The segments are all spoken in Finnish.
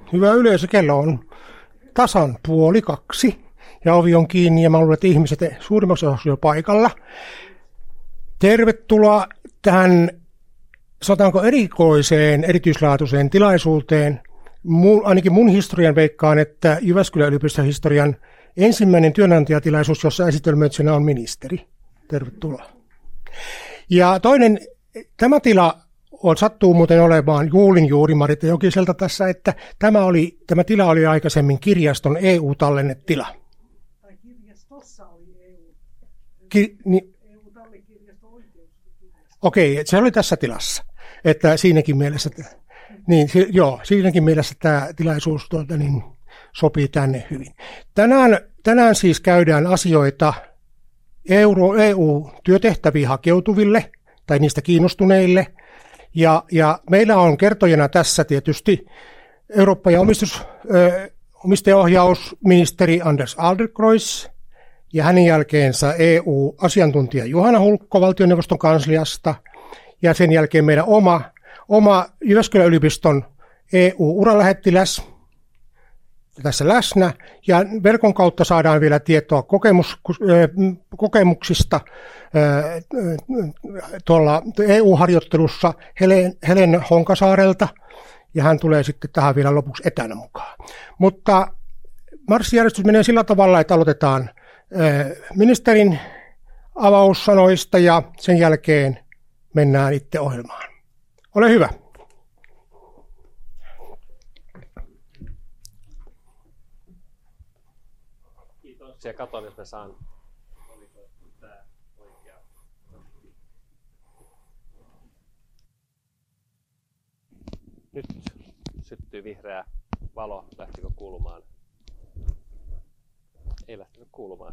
Hyvä yleisö, kello on tasan 1:30 ja ovi on kiinni ja mä luulen, että ihmiset suurimmassa osassa jo paikalla. Tervetuloa tähän, sanotaanko erikoiseen, erityislaatuiseen tilaisuuteen. Ainakin mun historian veikkaan, että Jyväskylän yliopiston historian ensimmäinen työnantajatilaisuus, jossa esitelmöitsijänä on ministeri. Tervetuloa. Ja toinen, tämä tila sattuu muuten olemaan, kuulin juuri Marita Jokiselta tässä, että tämä tila oli aikaisemmin kirjaston EU-tallennetila. Tai kirjastossa oli EU. EU-tallikirjasto oikeuskirjasto. Okei, se oli tässä tilassa. Että siinäkin mielessä, siinäkin mielessä tämä tilaisuus sopii tänne hyvin. Tänään siis käydään asioita EU-työtehtäviin hakeutuville tai niistä kiinnostuneille. Ja meillä on kertojana tässä tietysti Eurooppa- ja omistajaohjausministeri Anders Adlercreutz ja hänen jälkeensä EU-asiantuntija Juhana Hulkko valtioneuvoston kansliasta ja sen jälkeen meidän oma Jyväskylän yliopiston EU-uralähettiläs tässä läsnä, ja verkon kautta saadaan vielä tietoa kokemuksista tuolla EU-harjoittelussa Helen Honkasaarelta, ja hän tulee sitten tähän vielä lopuksi etänä mukaan. Mutta marssijärjestys menee sillä tavalla, että aloitetaan ministerin avaussanoista, ja sen jälkeen mennään itse ohjelmaan. Ole hyvä. Ja katon, jos mä saan. Nyt syttyy vihreä valo. Lähtikö kuulumaan? Ei lähtenyt kuulumaan.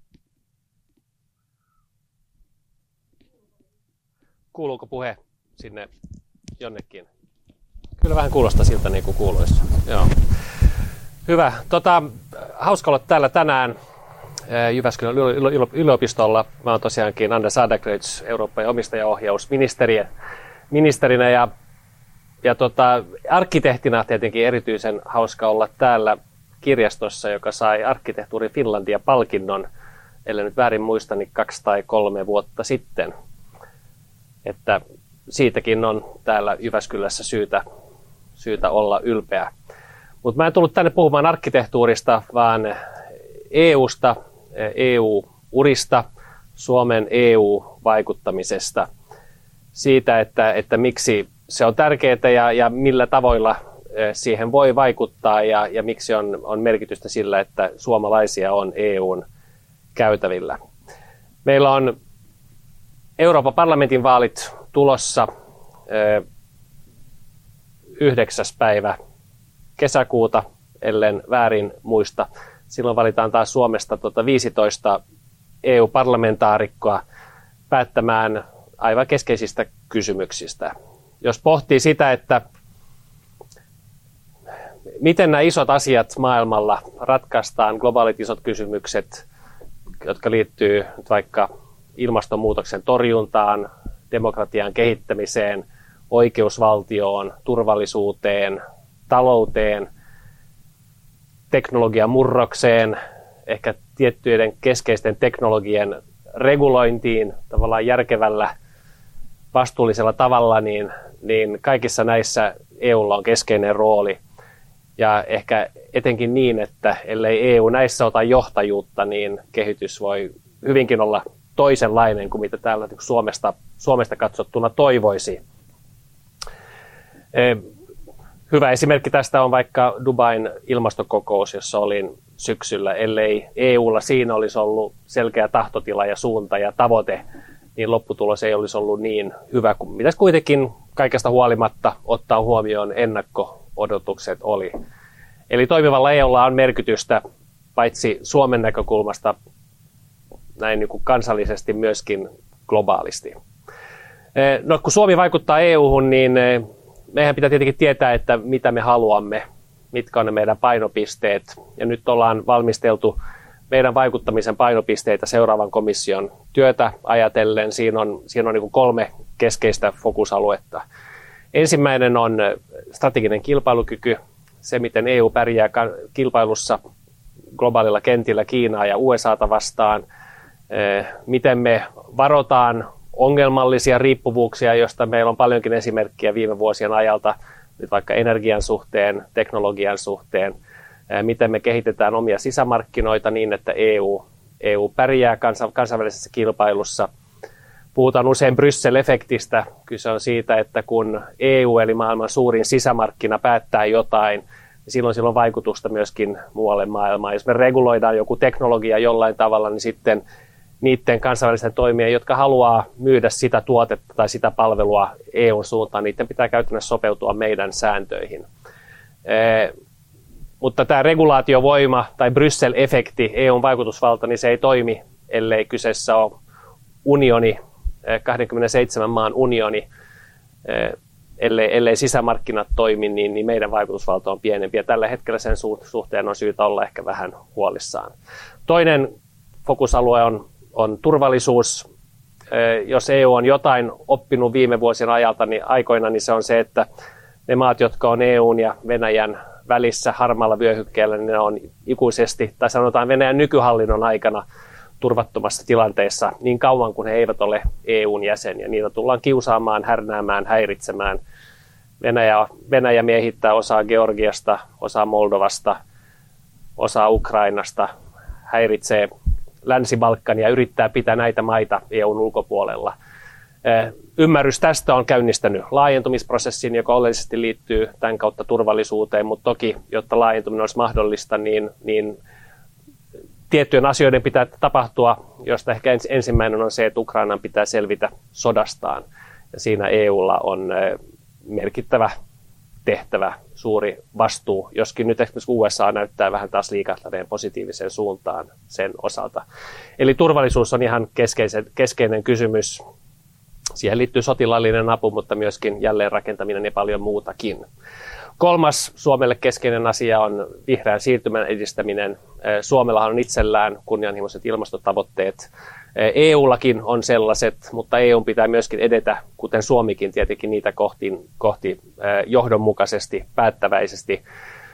Kuuluuko puhe sinne jonnekin? Kyllä vähän kuulostaa siltä niin kuin kuuluisi. Joo. Hyvä. Hauska olla täällä tänään Jyväskylän yliopistolla. Mä oon tosiaankin Anders Adlercreutz, Eurooppa- ja omistajaohjausministerinä ja arkkitehtina tietenkin erityisen hauska olla täällä kirjastossa, joka sai Arkkitehtuuri Finlandia-palkinnon, ellei nyt väärin muista, niin 2 tai 3 vuotta sitten. Että siitäkin on täällä Jyväskylässä syytä olla ylpeä. Mutta mä en tullut tänne puhumaan arkkitehtuurista, vaan EUsta, EU-urista, Suomen EU-vaikuttamisesta, siitä, että miksi se on tärkeää ja millä tavoilla siihen voi vaikuttaa ja miksi on merkitystä sillä, että suomalaisia on EUn käytävillä. Meillä on Euroopan parlamentin vaalit tulossa 9. päivä kesäkuuta, ellen väärin muista. Silloin valitaan taas Suomesta 15 EU-parlamentaarikkoa päättämään aivan keskeisistä kysymyksistä. Jos pohtii sitä, että miten nämä isot asiat maailmalla ratkaistaan, globaalit isot kysymykset, jotka liittyy vaikka ilmastonmuutoksen torjuntaan, demokratian kehittämiseen, oikeusvaltioon, turvallisuuteen, talouteen, teknologian murrokseen, ehkä tiettyjen keskeisten teknologien regulointiin tavallaan järkevällä, vastuullisella tavalla, niin kaikissa näissä EUlla on keskeinen rooli. Ja ehkä etenkin niin, että ellei EU näissä ota johtajuutta, niin kehitys voi hyvinkin olla toisenlainen kuin mitä täällä Suomesta katsottuna toivoisi. Hyvä esimerkki tästä on vaikka Dubain ilmastokokous, jossa olin syksyllä. Ellei EUlla siinä olisi ollut selkeä tahtotila ja suunta ja tavoite, niin lopputulos ei olisi ollut niin hyvä kuin mitä kuitenkin kaikesta huolimatta ottaa huomioon ennakko-odotukset oli. Eli toimivalla EUlla on merkitystä paitsi Suomen näkökulmasta näin niin kuin kansallisesti myöskin globaalisti. No, kun Suomi vaikuttaa EU:hun, niin meidän pitää tietenkin tietää, että mitä me haluamme, mitkä on ne meidän painopisteet. Ja nyt ollaan valmisteltu meidän vaikuttamisen painopisteitä seuraavan komission työtä ajatellen. Siinä on niin kuin 3 keskeistä fokusaluetta. Ensimmäinen on strateginen kilpailukyky. se miten EU pärjää kilpailussa globaalilla kentillä Kiinaa ja USAta vastaan, miten me varotaan ongelmallisia riippuvuuksia, joista meillä on paljonkin esimerkkiä viime vuosien ajalta, nyt vaikka energian suhteen, teknologian suhteen, miten me kehitetään omia sisämarkkinoita niin, että EU pärjää kansainvälisessä kilpailussa. Puhutaan usein Bryssel-efektistä. Kyse on siitä, että kun EU eli maailman suurin sisämarkkina päättää jotain, niin silloin sillä on vaikutusta myöskin muualle maailmaan. Jos me reguloidaan joku teknologia jollain tavalla, niin sitten niiden kansainvälisten toimijoiden, jotka haluaa myydä sitä tuotetta tai sitä palvelua EUn suuntaan, niiden pitää käytännössä sopeutua meidän sääntöihin. Mutta tämä regulaatiovoima tai Bryssel-efekti, EUn vaikutusvalta, niin se ei toimi, ellei kyseessä ole unioni, 27 maan unioni, ellei sisämarkkinat toimi, niin meidän vaikutusvalta on pienempi. Ja tällä hetkellä sen suhteen on syytä olla ehkä vähän huolissaan. Toinen fokusalue on turvallisuus. Jos EU on jotain oppinut viime vuosien aikoina, niin se on se, että ne maat, jotka on EUn ja Venäjän välissä harmaalla vyöhykkeellä, niin ne on ikuisesti, tai sanotaan Venäjän nykyhallinnon aikana, turvattomassa tilanteessa niin kauan kuin he eivät ole EUn jäseniä. Niitä tullaan kiusaamaan, härnäämään, häiritsemään. Venäjä miehittää osaa Georgiasta, osaa Moldovasta, osaa Ukrainasta, häiritsee Länsi-Balkania ja yrittää pitää näitä maita EUn ulkopuolella. Ymmärrys tästä on käynnistänyt laajentumisprosessin, joka oleellisesti liittyy tämän kautta turvallisuuteen, mutta toki, jotta laajentuminen olisi mahdollista, niin tiettyjen asioiden pitää tapahtua, josta ehkä ensimmäinen on se, että Ukrainan pitää selvitä sodastaan. Ja siinä EUlla on merkittävä tehtävä, suuri vastuu, joskin nyt esimerkiksi USA näyttää vähän taas liikahtaneen positiiviseen suuntaan sen osalta. Eli turvallisuus on ihan keskeinen kysymys. Siihen liittyy sotilaallinen apu, mutta myöskin jälleenrakentaminen ja paljon muutakin. Kolmas Suomelle keskeinen asia on vihreän siirtymän edistäminen. Suomellahan on itsellään kunnianhimoiset ilmastotavoitteet. EUllakin on sellaiset, mutta EUn pitää myöskin edetä, kuten Suomikin tietenkin niitä kohti johdonmukaisesti, päättäväisesti,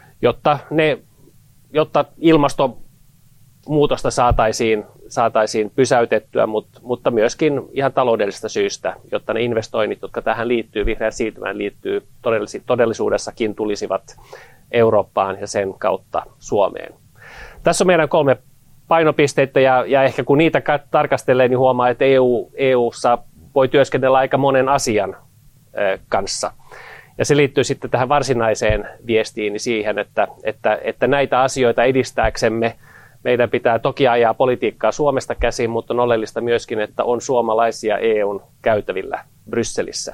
jotta ilmastonmuutosta saataisiin pysäytettyä, mutta myöskin ihan taloudellisista syistä, jotta ne investoinnit, jotka tähän liittyy, vihreän siirtymään liittyy, todellisuudessakin tulisivat Eurooppaan ja sen kautta Suomeen. Tässä on meidän 3 painopisteitä ja ehkä kun niitä tarkastelee, niin huomaa, että EU:ssa voi työskennellä aika monen asian kanssa. Ja se liittyy sitten tähän varsinaiseen viestiin niin siihen, että näitä asioita edistääksemme meidän pitää toki ajaa politiikkaa Suomesta käsin, mutta on oleellista myöskin, että on suomalaisia EUn käytävillä Brysselissä.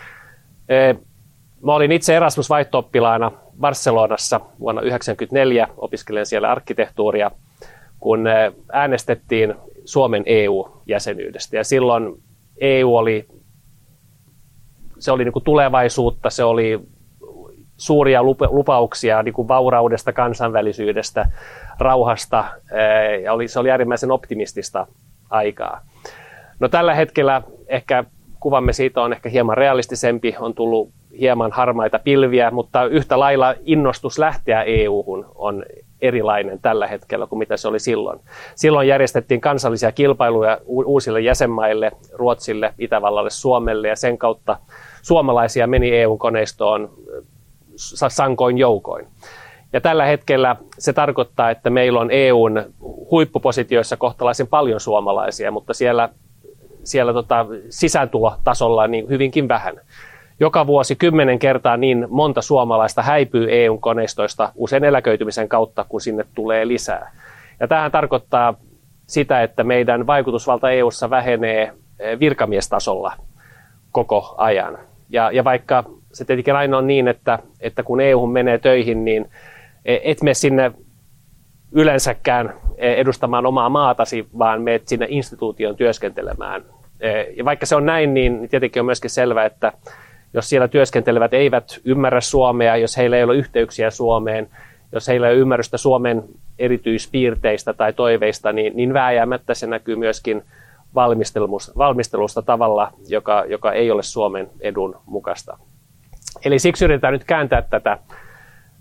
Mä olin itse Erasmus-vaihto-oppilaana Barcelonassa vuonna 1994, opiskelen siellä arkkitehtuuria, kun äänestettiin Suomen EU-jäsenyydestä. Ja silloin EU oli niin kuin tulevaisuutta, se oli suuria lupauksia niin kuin vauraudesta, kansainvälisyydestä, rauhasta, ja se oli äärimmäisen optimistista aikaa. No tällä hetkellä ehkä kuvamme siitä on ehkä hieman realistisempi, on tullut hieman harmaita pilviä, mutta yhtä lailla innostus lähteä EU-hun on erilainen tällä hetkellä kuin mitä se oli silloin. Silloin järjestettiin kansallisia kilpailuja uusille jäsenmaille, Ruotsille, Itävallalle, Suomelle, ja sen kautta suomalaisia meni EU-koneistoon sankoin joukoin. Ja tällä hetkellä se tarkoittaa, että meillä on EUn huippupositioissa kohtalaisen paljon suomalaisia, mutta siellä sisääntulotasolla niin hyvinkin vähän. Joka vuosi 10 kertaa niin monta suomalaista häipyy EUn koneistoista usein eläköitymisen kautta, kun sinne tulee lisää. Ja tämähän tarkoittaa sitä, että meidän vaikutusvalta EUssa vähenee virkamiestasolla koko ajan. Ja vaikka se tietenkin aina on niin, että kun EU:hun menee töihin, niin et mene sinne yleensäkään edustamaan omaa maatasi, vaan menet sinne instituution työskentelemään. Ja vaikka se on näin, niin tietenkin on myöskin selvää, että jos siellä työskentelevät eivät ymmärrä suomea, jos heillä ei ole yhteyksiä Suomeen, jos heillä ei ole ymmärrystä Suomen erityispiirteistä tai toiveista, niin vääjäämättä se näkyy myöskin valmistelusta tavalla, joka ei ole Suomen edun mukaista. Eli siksi yritetään nyt kääntää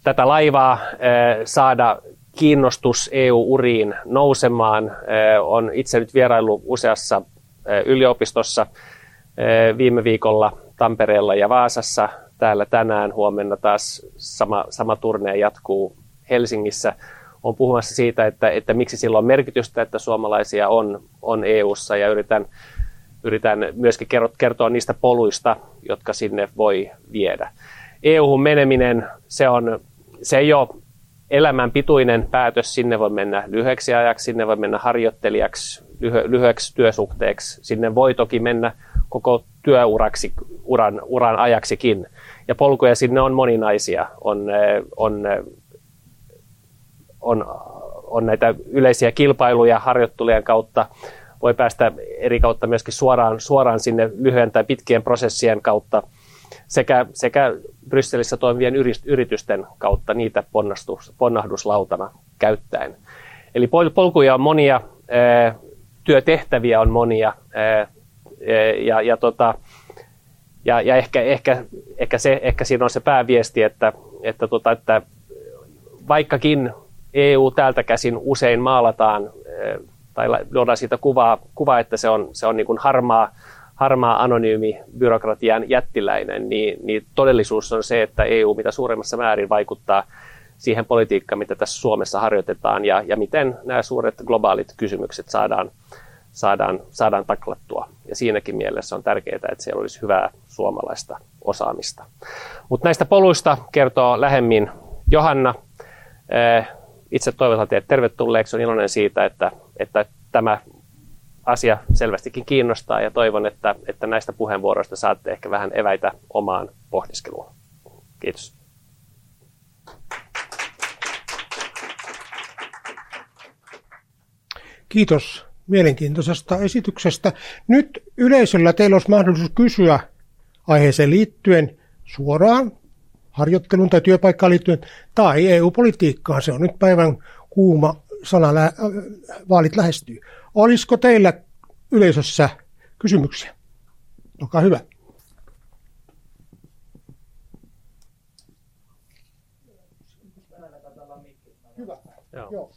tätä laivaa, saada kiinnostus EU-uriin nousemaan. On itse nyt vieraillut useassa yliopistossa viime viikolla Tampereella ja Vaasassa. Täällä tänään, huomenna taas sama turnee jatkuu Helsingissä. On puhumassa siitä, että miksi sillä on merkitystä, että suomalaisia on EU:ssa, ja yritän myöskin kertoa niistä poluista, jotka sinne voi viedä. EU:hun meneminen, se ei ole elämän pituinen päätös. Sinne voi mennä lyhyeksi ajaksi, sinne voi mennä harjoittelijaksi, lyhyeksi työsuhteeksi. Sinne voi toki mennä koko työuraksi, uran ajaksikin. Ja polkuja sinne on moninaisia. On näitä yleisiä kilpailuja harjoittelujen kautta. Voi päästä eri kautta myöskin suoraan sinne lyhyen tai pitkien prosessien kautta sekä Brysselissä toimivien yritysten kautta niitä ponnahduslautana käyttäen. Eli polkuja on monia, työtehtäviä on monia, ja ehkä siinä on se pääviesti, että vaikkakin EU täältä käsin usein maalataan tai luodaan siitä kuvaa, että se on niin kuin harmaa anonyymi byrokratian jättiläinen, niin todellisuus on se, että EU mitä suuremmassa määrin vaikuttaa siihen politiikkaan, mitä tässä Suomessa harjoitetaan, ja miten nämä suuret globaalit kysymykset saadaan taklattua. Ja siinäkin mielessä on tärkeää, että siellä olisi hyvää suomalaista osaamista. Mutta näistä poluista kertoo lähemmin Johanna. Itse toivotan teidät tervetulleeksi. Olen iloinen siitä, että tämä asia selvästikin kiinnostaa, ja toivon, että näistä puheenvuoroista saatte ehkä vähän eväitä omaan pohdiskeluun. Kiitos. Kiitos mielenkiintoisesta esityksestä. Nyt yleisöllä teillä olisi mahdollisuus kysyä aiheeseen liittyen suoraan, harjoitteluun tai työpaikkaan liittyen, tai EU-politiikkaan. Se on nyt päivän kuuma sana, vaalit lähestyy. Olisiko teillä yleisössä kysymyksiä? Olkaa hyvä. Hyvä. Joo.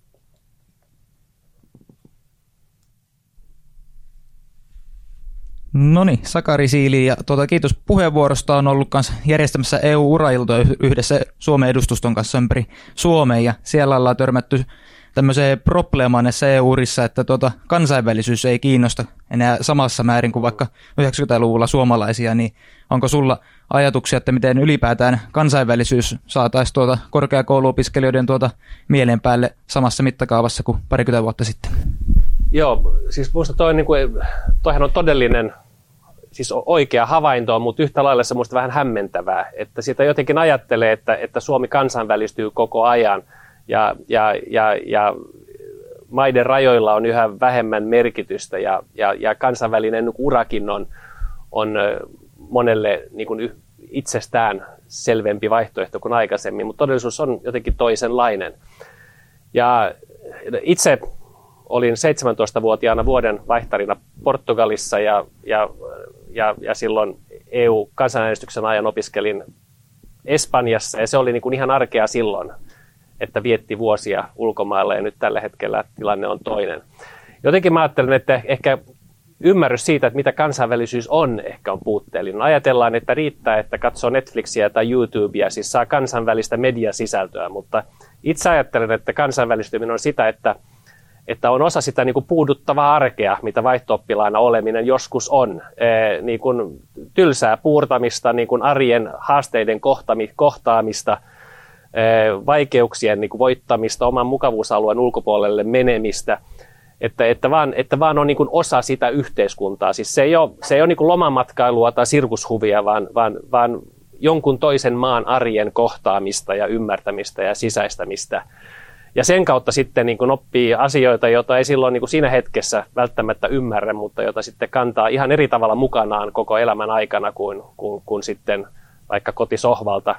Noniin, Sakari Siili, ja kiitos puheenvuorosta. On ollut kanssa järjestämässä EU-urailtoja yhdessä Suomen edustuston kanssa ympäri Suomeen, ja siellä ollaan törmätty tämmöiseen probleemaan näissä EU-urissa, että kansainvälisyys ei kiinnosta enää samassa määrin kuin vaikka 90-luvulla suomalaisia, niin onko sulla ajatuksia, että miten ylipäätään kansainvälisyys saataisiin korkeakouluopiskelijoiden mielen päälle samassa mittakaavassa kuin parikymmentä vuotta sitten? Joo, siis minusta toihan on todellinen, siis oikea havainto, mutta yhtä lailla se minusta vähän hämmentävää, että sitä jotenkin ajattelee, että Suomi kansainvälistyy koko ajan, ja maiden rajoilla on yhä vähemmän merkitystä, ja kansainvälinen urakin on monelle niin kuin itsestään selvempi vaihtoehto kuin aikaisemmin, mutta todellisuus on jotenkin toisenlainen. Ja itse olin 17-vuotiaana vuoden vaihtarina Portugalissa, ja silloin EU-kansanäänestyksen ajan opiskelin Espanjassa, ja se oli niin kuin ihan arkea silloin, että vietti vuosia ulkomailla, ja nyt tällä hetkellä tilanne on toinen. Jotenkin mä ajattelen, että ehkä ymmärrys siitä, että mitä kansainvälisyys on, ehkä on puutteellinen. Ajatellaan, että riittää, että katsoo Netflixiä tai YouTubea, siis saa kansainvälistä mediasisältöä, mutta itse ajattelen, että kansainvälistyminen on sitä, että on osa sitä niin kuin puuduttavaa arkea, mitä vaihto-oppilaana oleminen joskus on. Niin kuin tylsää puurtamista, niin kuin arjen haasteiden kohtaamista, vaikeuksien niin kuin voittamista, oman mukavuusalueen ulkopuolelle menemistä, että vaan on niin kuin osa sitä yhteiskuntaa. Siis se ei ole niin kuin lomamatkailua tai sirkushuvia, vaan jonkun toisen maan arjen kohtaamista ja ymmärtämistä ja sisäistämistä. Ja sen kautta sitten niin kuin oppii asioita, joita ei silloin niin kuin siinä hetkessä välttämättä ymmärrä, mutta jota sitten kantaa ihan eri tavalla mukanaan koko elämän aikana kuin sitten vaikka kotisohvalta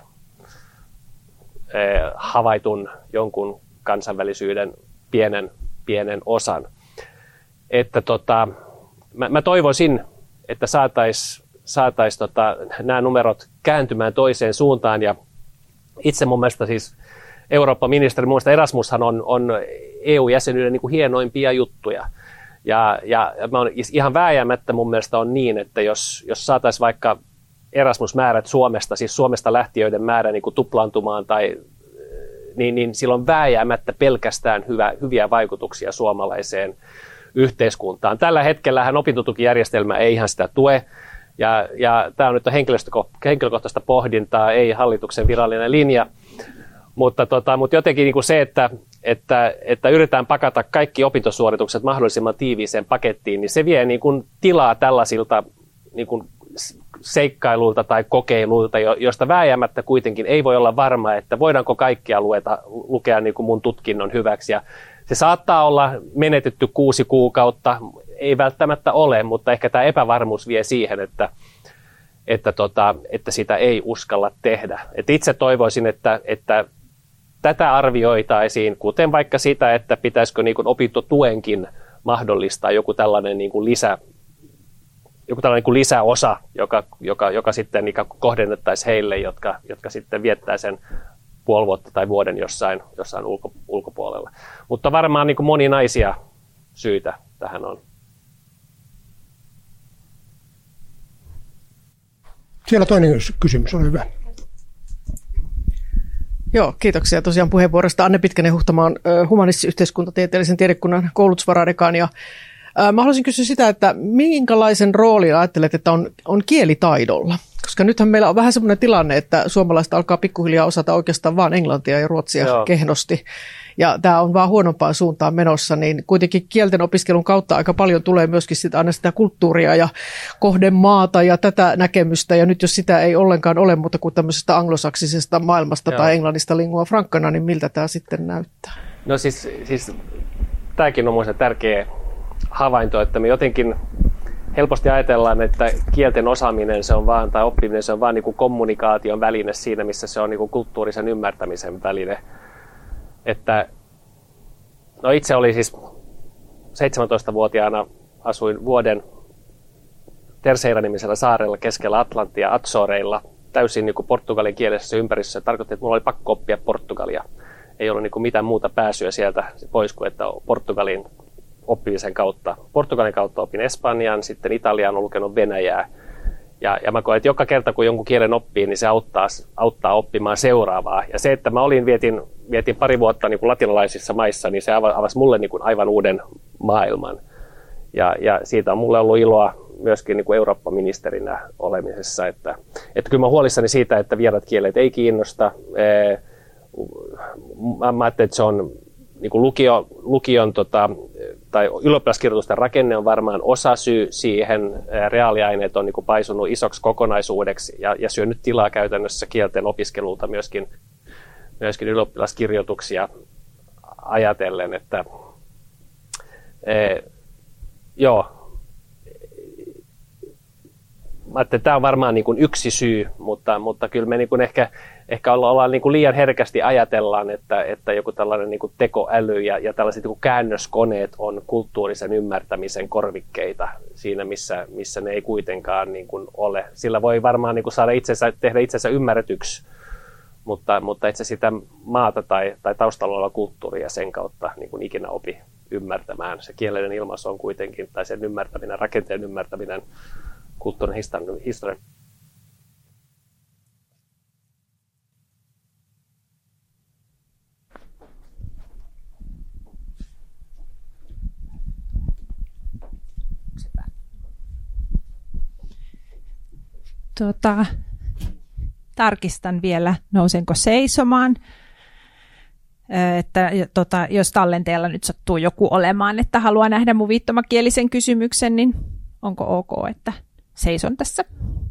havaitun jonkun kansainvälisyyden pienen osan. Että mä toivoisin, että saataisiin nämä numerot kääntymään toiseen suuntaan, itse mun mielestä siis Eurooppa-ministeri, mun mielestä Erasmushan on EU-jäsenyyden niin kuin hienoimpia juttuja. Ja mä on ihan vääjäämättä mun mielestä on niin, että jos saataisiin vaikka Erasmus-määrät Suomesta, siis Suomesta lähtiöiden määrä niin kuin tuplaantumaan, niin sillä on vääjäämättä pelkästään hyviä vaikutuksia suomalaiseen yhteiskuntaan. Tällä hetkellähän opintotukijärjestelmä ei ihan sitä tue, ja tämä on nyt henkilökohtaista pohdintaa, ei hallituksen virallinen linja, mutta jotenkin niin kuin se, että yritetään pakata kaikki opintosuoritukset mahdollisimman tiiviiseen pakettiin, niin se vie niin kuin tilaa tällaisilta niin kuin seikkailuilta tai kokeiluilta, josta vääjäämättä kuitenkin ei voi olla varma, että voidaanko kaikkia lukea niin kuin mun tutkinnon hyväksi. Ja se saattaa olla menetetty 6 kuukautta, ei välttämättä ole, mutta ehkä tämä epävarmuus vie siihen, että sitä ei uskalla tehdä. Et itse toivoisin, että tätä arvioitaisiin, kuten vaikka sitä, että pitäisikö niin kuin opintotuenkin mahdollistaa joku tällainen niin kuin lisäosa, joka sitten kohdennettaisiin heille, jotka sitten viettää sen puoli vuotta tai vuoden jossain ulkopuolella. Mutta varmaan niin kuin moninaisia syitä tähän on. Siellä toinen kysymys, ole hyvä. Joo, kiitoksia tosiaan puheenvuorosta. Anne Pitkänen-Huhtama on humanistis-yhteiskuntatieteellisen tiedekunnan koulutusvaradekaani. Mä haluaisin kysyä sitä, että minkälaisen roolin ajattelet, että on kielitaidolla? Koska nythän meillä on vähän semmoinen tilanne, että suomalaiset alkaa pikkuhiljaa osata oikeastaan vaan englantia ja ruotsia kehnosti. Ja tämä on vaan huonompaan suuntaan menossa, niin kuitenkin kielten opiskelun kautta aika paljon tulee myöskin aina sitä kulttuuria ja kohdemaata ja tätä näkemystä. Ja nyt jos sitä ei ollenkaan ole muuta kuin tämmöisestä anglosaksisesta maailmasta tai englannista lingua francana, niin miltä tämä sitten näyttää? No siis tämäkin on minusta tärkeä havainto, että me jotenkin helposti ajatellaan, että kielten osaaminen se on vaan, tai oppiminen se on vaan niin kuin kommunikaation väline siinä, missä se on niin kuin kulttuurisen ymmärtämisen väline. Että, no itse oli siis 17-vuotiaana, asuin vuoden Terceira-nimisellä saarella keskellä Atlanttia Azoreilla, täysin niin kuin portugalin kielisessä ympäristössä. Se tarkoitti, että minulla oli pakko oppia portugalia. Ei ollut niin kuin mitään muuta pääsyä sieltä pois kuin, että Portugalin oppimisen kautta. Portugalin kautta opin Espanjan, sitten Italiaan on lukenut Venäjää. Ja mä koen, että joka kerta kun jonkun kielen oppii, niin se auttaa oppimaan seuraavaa. Ja se, että mä vietin pari vuotta niin kuin latinalaisissa maissa, niin se avasi mulle niin kuin aivan uuden maailman. Ja siitä on mulle ollut iloa myöskin niin kuin Eurooppa-ministerinä olemisessa. Että kyllä mä huolissani siitä, että vieraat kielet ei kiinnosta. Mä ajattelin, että se on niin kuin lukion tai ylioppilaskirjoitusten rakenne on varmaan osasyy siihen. Reaaliaineet on niin kuin paisunut isoksi kokonaisuudeksi ja syönyt tilaa käytännössä kielten opiskelulta myöskin ylioppilaskirjoituksia ajatellen, että mä ajattelin, että tämä on varmaan niin kuin yksi syy, mutta kyllä me niin kuin ehkä ollaan niin kuin liian herkästi ajatellaan, että joku tällainen niin kuin tekoäly ja tällaiset niin kuin käännöskoneet on kulttuurisen ymmärtämisen korvikkeita siinä, missä ne ei kuitenkaan niin kuin ole. Sillä voi varmaan niin kuin tehdä itsensä ymmärretyksi, mutta itse sitä maata tai taustalla oleva kulttuuria sen kautta niin kuin ikinä opi ymmärtämään. Se kielellinen ilmaisu on kuitenkin, tai sen ymmärtäminen, rakenteen ymmärtäminen, kulttuurin historian. Tarkistan vielä, nousenko seisomaan. Että, jos tallenteella nyt sattuu joku olemaan, että haluaa nähdä mun viittomakielisen kysymyksen, niin onko ok, että seison tässä?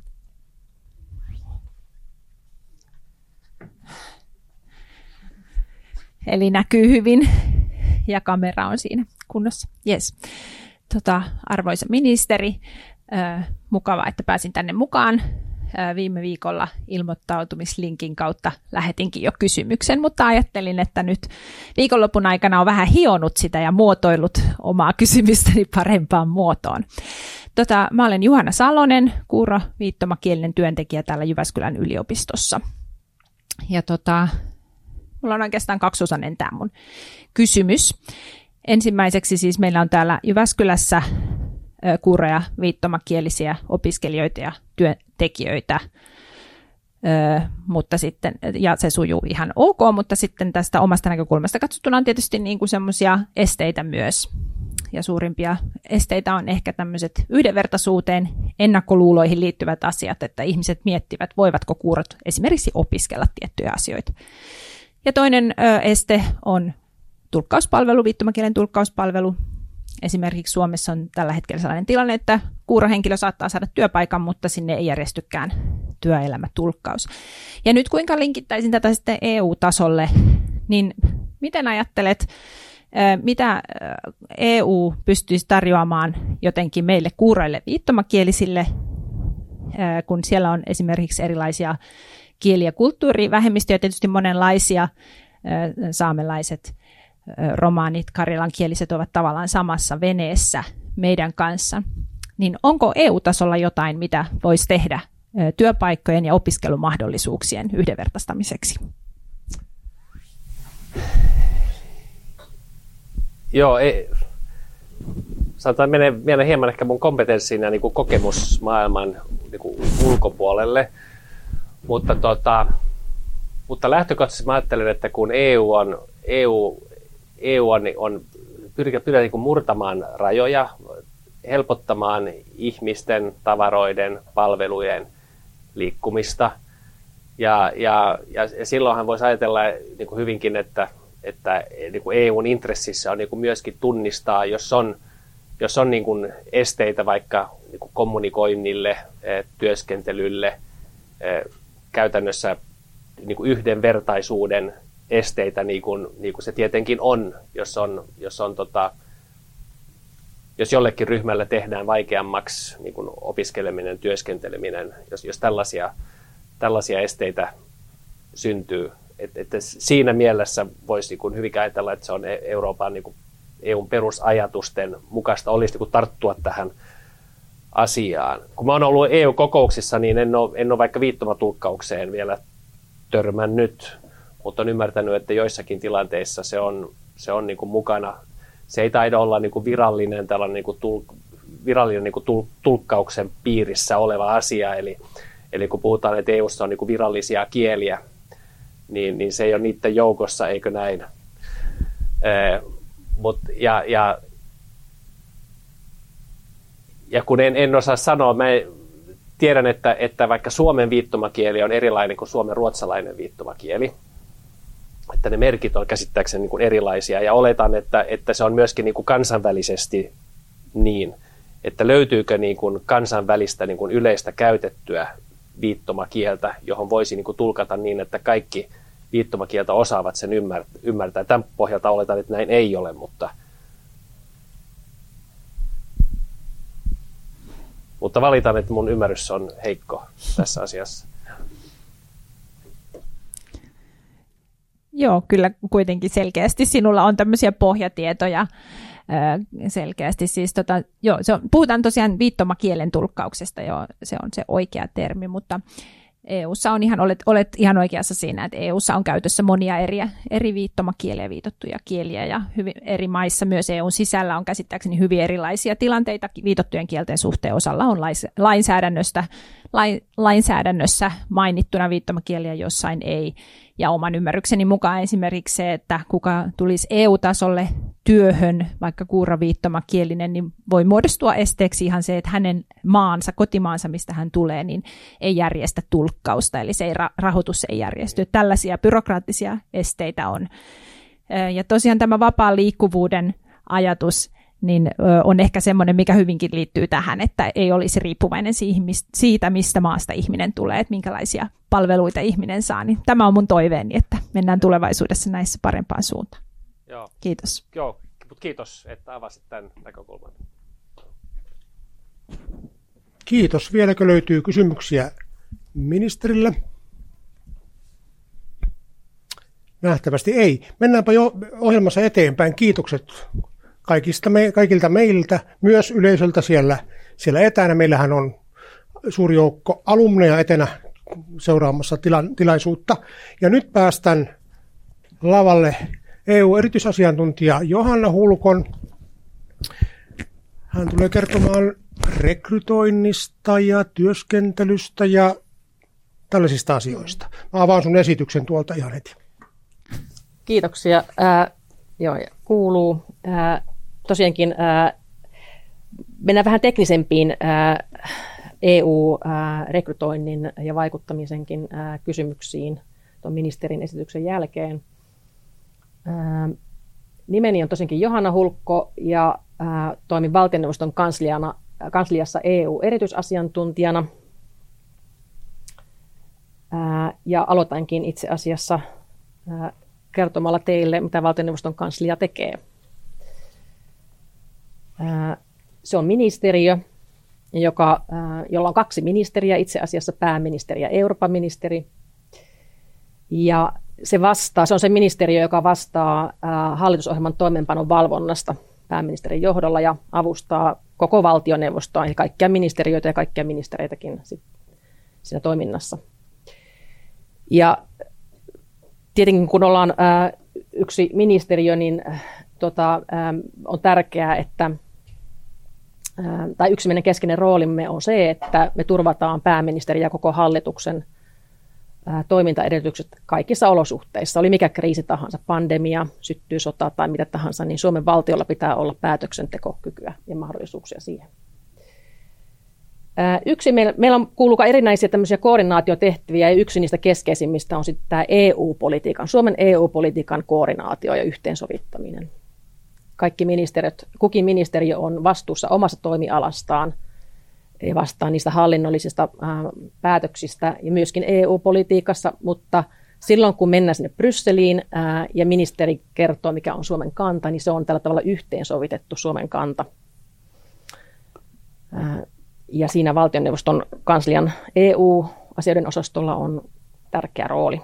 Eli näkyy hyvin ja kamera on siinä kunnossa. Yes. Arvoisa ministeri, mukavaa, että pääsin tänne mukaan. Viime viikolla ilmoittautumislinkin kautta lähetinkin jo kysymyksen, mutta ajattelin, että nyt viikonlopun aikana on vähän hionut sitä ja muotoillut omaa kysymystäni parempaan muotoon. Mä olen Juhana Salonen, kuuro viittomakielinen työntekijä täällä Jyväskylän yliopistossa. Ja mulla on oikeastaan kaksiosainen tämä mun kysymys. Ensimmäiseksi siis meillä on täällä Jyväskylässä kuuro- ja viittomakielisiä opiskelijoita ja työntekijöitä, mutta sitten, ja se sujuu ihan ok, mutta sitten tästä omasta näkökulmasta katsottuna on tietysti niin kuin semmoisia esteitä myös. Ja suurimpia esteitä on ehkä tämmöiset yhdenvertaisuuteen, ennakkoluuloihin liittyvät asiat, että ihmiset miettivät, voivatko kuurot esimerkiksi opiskella tiettyjä asioita. Ja toinen este on tulkkauspalvelu, viittomakielen tulkkauspalvelu. Esimerkiksi Suomessa on tällä hetkellä sellainen tilanne, että kuurohenkilö saattaa saada työpaikan, mutta sinne ei järjestykään työelämätulkkaus. Ja nyt kuinka linkittäisin tätä sitten EU-tasolle, niin miten ajattelet, mitä EU pystyisi tarjoamaan jotenkin meille kuuroille viittomakielisille, kun siellä on esimerkiksi erilaisia kieli- ja kulttuurivähemmistöjä, tietysti monenlaisia, saamelaiset, romaanit, karjalankieliset ovat tavallaan samassa veneessä meidän kanssa. Niin onko EU-tasolla jotain, mitä voisi tehdä työpaikkojen ja opiskelumahdollisuuksien yhdenvertaistamiseksi? Joo, sanotaan mennä hieman ehkä mun kompetenssiin ja niin kuin kokemusmaailman niin kuin ulkopuolelle, mutta lähtökohtaisesti mä ajattelen, että kun EU on pyrkii niin kuin murtamaan rajoja, helpottamaan ihmisten, tavaroiden, palvelujen liikkumista, ja silloinhan voisi ajatella niin kuin hyvinkin, että niin kuin EUn intressissä on niin kuin myöskin tunnistaa, jos on niin kuin esteitä vaikka niin kuin kommunikoinnille, työskentelylle, käytännössä niin kuin yhdenvertaisuuden esteitä, niin kuin se tietenkin on, jos jollekin ryhmällä tehdään vaikeammaksi niin kuin opiskeleminen, työskenteleminen, jos tällaisia esteitä syntyy. Että siinä mielessä voisi niin kuin hyvin ajatella, että se on Euroopan niin kuin EUn perusajatusten mukaista olisi niin kuin tarttua tähän asiaan. Kun mä oon ollut EU-kokouksissa, niin en ole vaikka viittomatulkkaukseen vielä törmännyt, mutta on ymmärtänyt, että joissakin tilanteissa se on niin kuin mukana. Se ei taida olla niin kuin virallinen niin kuin tulkkauksen piirissä oleva asia, eli kun puhutaan, että EUssa on niin kuin virallisia kieliä, niin se ei ole niiden joukossa, eikö näin? Ja kun en osaa sanoa, mä tiedän, että vaikka suomen viittomakieli on erilainen kuin suomen ruotsalainen viittomakieli, että ne merkit on käsittääkseni niin kuin erilaisia, ja oletan, että se on myöskin niin kuin kansainvälisesti niin, että löytyykö niin kuin kansainvälistä niin kuin yleistä käytettyä viittomakieltä, johon voisi niin kuin tulkata niin, että kaikki viittomakieltä osaavat sen ymmärtää. Tämän pohjalta oletan, että näin ei ole, mutta valitan, että mun ymmärrys on heikko tässä asiassa. Joo, kyllä kuitenkin selkeästi sinulla on tämmöisiä pohjatietoja selkeästi. Siis puhutaan tosiaan viittomakielen tulkkauksesta, joo, se on se oikea termi, mutta EU:ssa on olet ihan oikeassa siinä, että EU:ssa on käytössä monia eri viittomakieliä, viitottuja kieliä, ja hyvin eri maissa myös EU:n sisällä on käsittääkseni hyvin erilaisia tilanteita viitottujen kielten suhteen. Osalla on lainsäädännössä mainittuna viittomakieliä, jossain ei. Ja oman ymmärrykseni mukaan esimerkiksi se, että kuka tulisi EU-tasolle työhön, vaikka kuuroviittomakielinen, niin voi muodostua esteeksi ihan se, että hänen kotimaansa, mistä hän tulee, niin ei järjestä tulkkausta, eli se rahoitus ei järjesty. Tällaisia byrokraattisia esteitä on. Ja tosiaan tämä vapaan liikkuvuuden ajatus niin on ehkä semmoinen, mikä hyvinkin liittyy tähän, että ei olisi riippuvainen siitä, mistä maasta ihminen tulee, että minkälaisia palveluita ihminen saa. Niin tämä on mun toiveeni, että mennään tulevaisuudessa näissä parempaan suuntaan. Joo. Kiitos. Joo, mutta kiitos, että avasit tämän näkökulman. Kiitos. Vieläkö löytyy kysymyksiä ministerille? Nähtävästi ei. Mennäänpä jo ohjelmassa eteenpäin. Kiitokset kaikilta meiltä, myös yleisöltä siellä etänä. Meillähän on suuri joukko alumneja etänä seuraamassa tilaisuutta. Ja nyt päästän lavalle EU-erityisasiantuntija Johanna Hulkon. Hän tulee kertomaan rekrytoinnista ja työskentelystä ja tällaisista asioista. Mä avaan sun esityksen tuolta ihan heti. Kiitoksia. Kuuluu. Tosiaankin mennään vähän teknisempiin EU-rekrytoinnin ja vaikuttamisenkin kysymyksiin tuon ministerin esityksen jälkeen. Nimeni on tosiaankin Johanna Hulkko ja toimin valtioneuvoston kansliassa EU-erityisasiantuntijana. Ja aloitankin itse asiassa kertomalla teille, mitä valtioneuvoston kanslia tekee. Se on ministeriö, jolla on 2 ministeriä, itse asiassa pääministeri ja Euroopan ministeri. Ja se on se ministeriö, joka vastaa hallitusohjelman toimeenpanon valvonnasta pääministerin johdolla ja avustaa koko valtioneuvostoa ja kaikkia ministeriöitä ja kaikkia ministereitäkin siinä toiminnassa. Ja tietenkin kun ollaan yksi ministeriö, niin on tärkeää, että yksi meidän keskeinen roolimme on se, että me turvataan pääministerin ja koko hallituksen toimintaedellytykset kaikissa olosuhteissa. Oli mikä kriisi tahansa, pandemia, syttyy sota tai mitä tahansa, niin Suomen valtiolla pitää olla päätöksentekokykyä ja mahdollisuuksia siihen. Meillä kuuluu erinäisiä tämmöisiä koordinaatiotehtäviä ja yksi niistä keskeisimmistä on sitten tämä Suomen EU-politiikan koordinaatio ja yhteensovittaminen. Kukin ministeriö on vastuussa omassa toimialastaan ja vastaa niistä hallinnollisista päätöksistä ja myöskin EU-politiikassa, mutta silloin kun mennään sinne Brysseliin ja ministeri kertoo, mikä on Suomen kanta, niin se on tällä tavalla yhteensovitettu Suomen kanta. Ja siinä valtioneuvoston kanslian EU-asioiden osastolla on tärkeä rooli.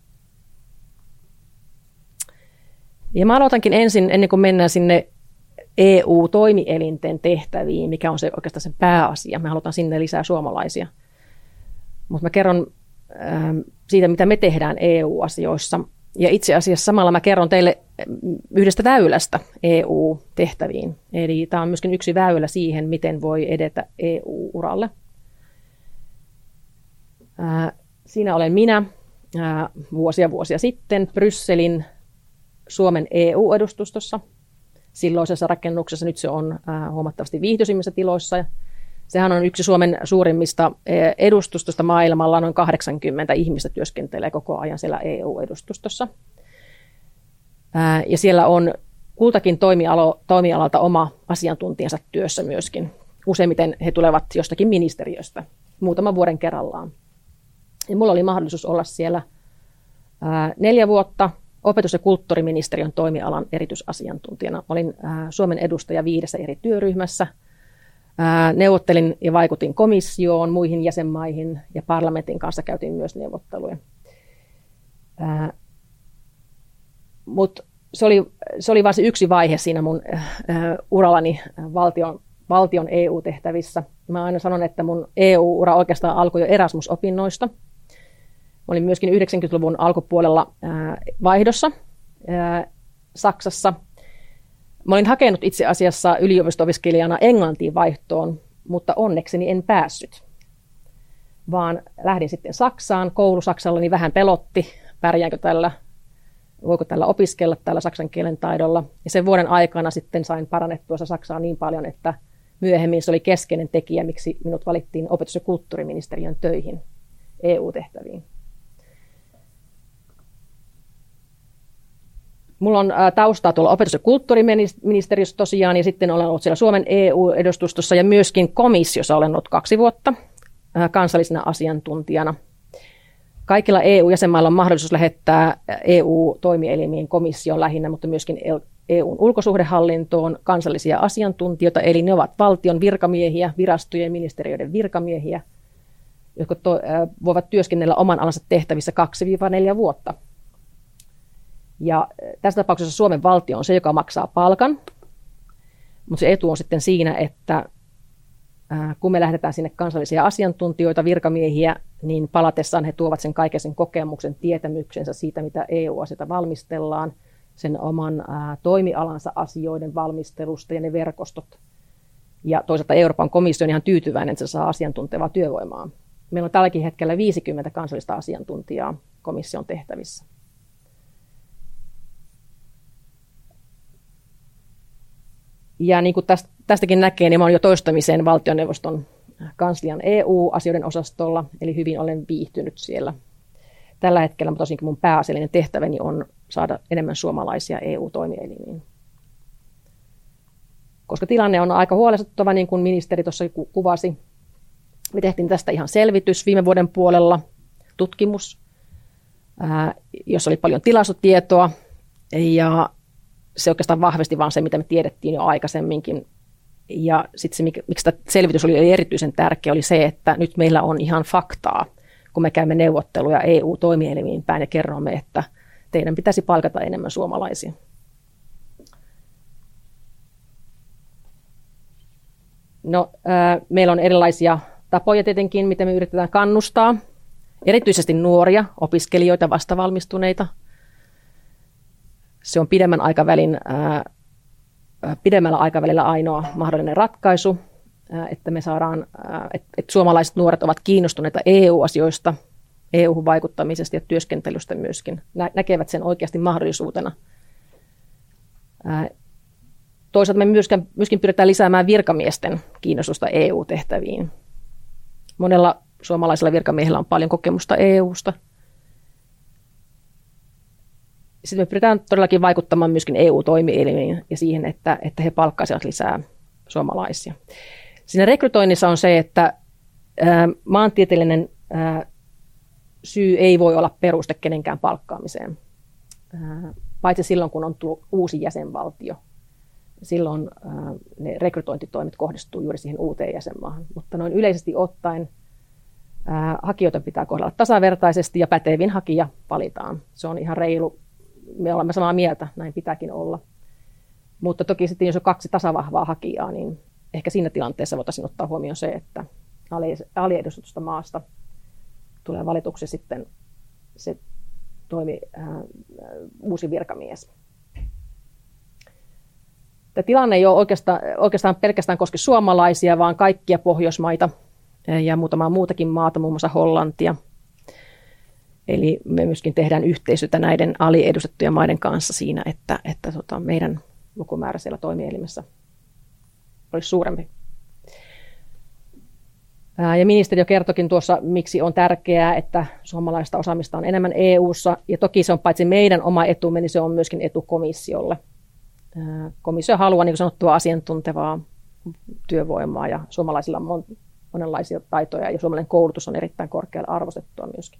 Ja mä aloitankin ensin, ennen kuin mennään sinne EU-toimielinten tehtäviin, mikä on oikeastaan se pääasia. Me halutaan sinne lisää suomalaisia. Mutta mä kerron siitä, mitä me tehdään EU-asioissa. Ja itse asiassa samalla mä kerron teille yhdestä väylästä EU-tehtäviin. Eli tämä on myöskin yksi väylä siihen, miten voi edetä EU-uralle. Siinä olen minä vuosia sitten Brysselin Suomen EU-edustustossa. Silloisessa rakennuksessa nyt se on huomattavasti viihtyisimmissä tiloissa. Sehän on yksi Suomen suurimmista edustustosta maailmalla. Noin 80 ihmistä työskentelee koko ajan siellä EU-edustustossa. Ja siellä on kultakin toimialalta oma asiantuntijansa työssä myöskin. Useimmiten he tulevat jostakin ministeriöstä muutaman vuoden kerrallaan. Ja mulla oli mahdollisuus olla siellä 4 vuotta opetus- ja kulttuuriministeriön toimialan erityisasiantuntijana. Olin Suomen edustaja 5 eri työryhmässä. Neuvottelin ja vaikutin komissioon, muihin jäsenmaihin ja parlamentin kanssa käytiin myös neuvotteluja. Mutta se oli vain se yksi vaihe siinä mun urallani valtion EU-tehtävissä. Mä aina sanon, että mun EU-ura oikeastaan alkoi jo Erasmus-opinnoista. Mä olin myöskin 90-luvun alkupuolella vaihdossa Saksassa. Mä olin hakenut itse asiassa yliopisto-opiskelijana Englantiin vaihtoon, mutta onnekseni en päässyt. Vaan lähdin sitten Saksaan. Koulu Saksallani vähän pelotti, pärjäänkö tällä, voiko tällä opiskella tällä saksan kielen taidolla. Ja sen vuoden aikana sitten sain parannettua Saksaa niin paljon, että myöhemmin se oli keskeinen tekijä, miksi minut valittiin opetus- ja kulttuuriministeriön töihin EU-tehtäviin. Mulla on taustaa tuolla opetus- ja kulttuuriministeriössä tosiaan, ja sitten olen ollut siellä Suomen EU-edustustossa ja myöskin komissiossa olen ollut 2 vuotta kansallisena asiantuntijana. Kaikilla EU-jäsenmailla on mahdollisuus lähettää EU-toimielimiin komission lähinnä, mutta myöskin EUn ulkosuhdehallintoon kansallisia asiantuntijoita, eli ne ovat valtion virkamiehiä, virastojen ja ministeriöiden virkamiehiä, jotka voivat työskennellä oman alansa tehtävissä 2-4 vuotta. Ja tässä tapauksessa Suomen valtio on se, joka maksaa palkan, mutta se etu on sitten siinä, että kun me lähdetään sinne kansallisia asiantuntijoita, virkamiehiä, niin palatessaan he tuovat sen kaiken sen kokemuksen, tietämyksensä siitä, mitä EU-asioita valmistellaan, sen oman toimialansa asioiden valmistelusta ja ne verkostot. Ja toisaalta Euroopan komissio on ihan tyytyväinen, että se saa asiantuntevaa työvoimaa. Meillä on tälläkin hetkellä 50 kansallista asiantuntijaa komission tehtävissä. Ja niin kuin tästäkin näkee, niin mä olen jo toistamiseen valtioneuvoston kanslian EU-asioiden osastolla, eli hyvin olen viihtynyt siellä. Tällä hetkellä tosinkin mun pääasiallinen tehtäväni on saada enemmän suomalaisia EU-toimielimiin. Koska tilanne on aika huolestuttava, niin kuin ministeri tuossa kuvasi. Me tehtiin tästä ihan selvitys viime vuoden puolella, tutkimus, jossa oli paljon tilastotietoa, ja se oikeastaan vahvisti vaan se, mitä me tiedettiin jo aikaisemminkin. Ja sitten se, miksi tämä selvitys oli erityisen tärkeä, oli se, että nyt meillä on ihan faktaa, kun me käymme neuvotteluja EU-toimielimiin päin ja kerromme, että teidän pitäisi palkata enemmän suomalaisia. No, meillä on erilaisia tapoja tietenkin, miten me yritetään kannustaa, erityisesti nuoria, opiskelijoita, vastavalmistuneita. Se on pidemmällä aikavälillä ainoa mahdollinen ratkaisu, että me saadaan, että suomalaiset nuoret ovat kiinnostuneita EU-asioista, EU-vaikuttamisesta ja työskentelystä myöskin, näkevät sen oikeasti mahdollisuutena. Toisaalta me myöskin pyritään lisäämään virkamiesten kiinnostusta EU-tehtäviin. Monella suomalaisella virkamiehellä on paljon kokemusta EUsta. Sitten me pyritään todellakin vaikuttamaan myöskin EU-toimielimiin ja siihen, että he palkkaisivat lisää suomalaisia. Siinä rekrytoinnissa on se, että maantieteellinen syy ei voi olla peruste kenenkään palkkaamiseen, paitsi silloin, kun on tullut uusi jäsenvaltio. Silloin ne rekrytointitoimet kohdistuu juuri siihen uuteen jäsenmaahan. Mutta noin yleisesti ottaen hakijoita pitää kohdella tasavertaisesti ja pätevin hakija valitaan. Se on ihan reilu. Me olemme samaa mieltä, näin pitääkin olla. Mutta toki sitten, jos on 2 tasavahvaa hakijaa, niin ehkä siinä tilanteessa voitaisiin ottaa huomioon se, että aliedustetusta maasta tulee valituksi sitten se uusi virkamies. Tämä tilanne ei ole oikeastaan pelkästään koske suomalaisia, vaan kaikkia Pohjoismaita ja muutamaa muutakin maata, muun muassa Hollantia. Eli me myöskin tehdään yhteistyötä näiden aliedustettujen maiden kanssa siinä, että meidän lukumäärä siellä toimielimessä olisi suurempi. Ja ministeri jo kertoikin tuossa, miksi on tärkeää, että suomalaista osaamista on enemmän EU:ssa. Ja toki se on paitsi meidän oma etumme, niin se on myöskin etu komissiolle. Komissio haluaa, niin kuin sanottua, asiantuntevaa työvoimaa ja suomalaisilla on monenlaisia taitoja ja suomalainen koulutus on erittäin korkealla arvostettua myöskin.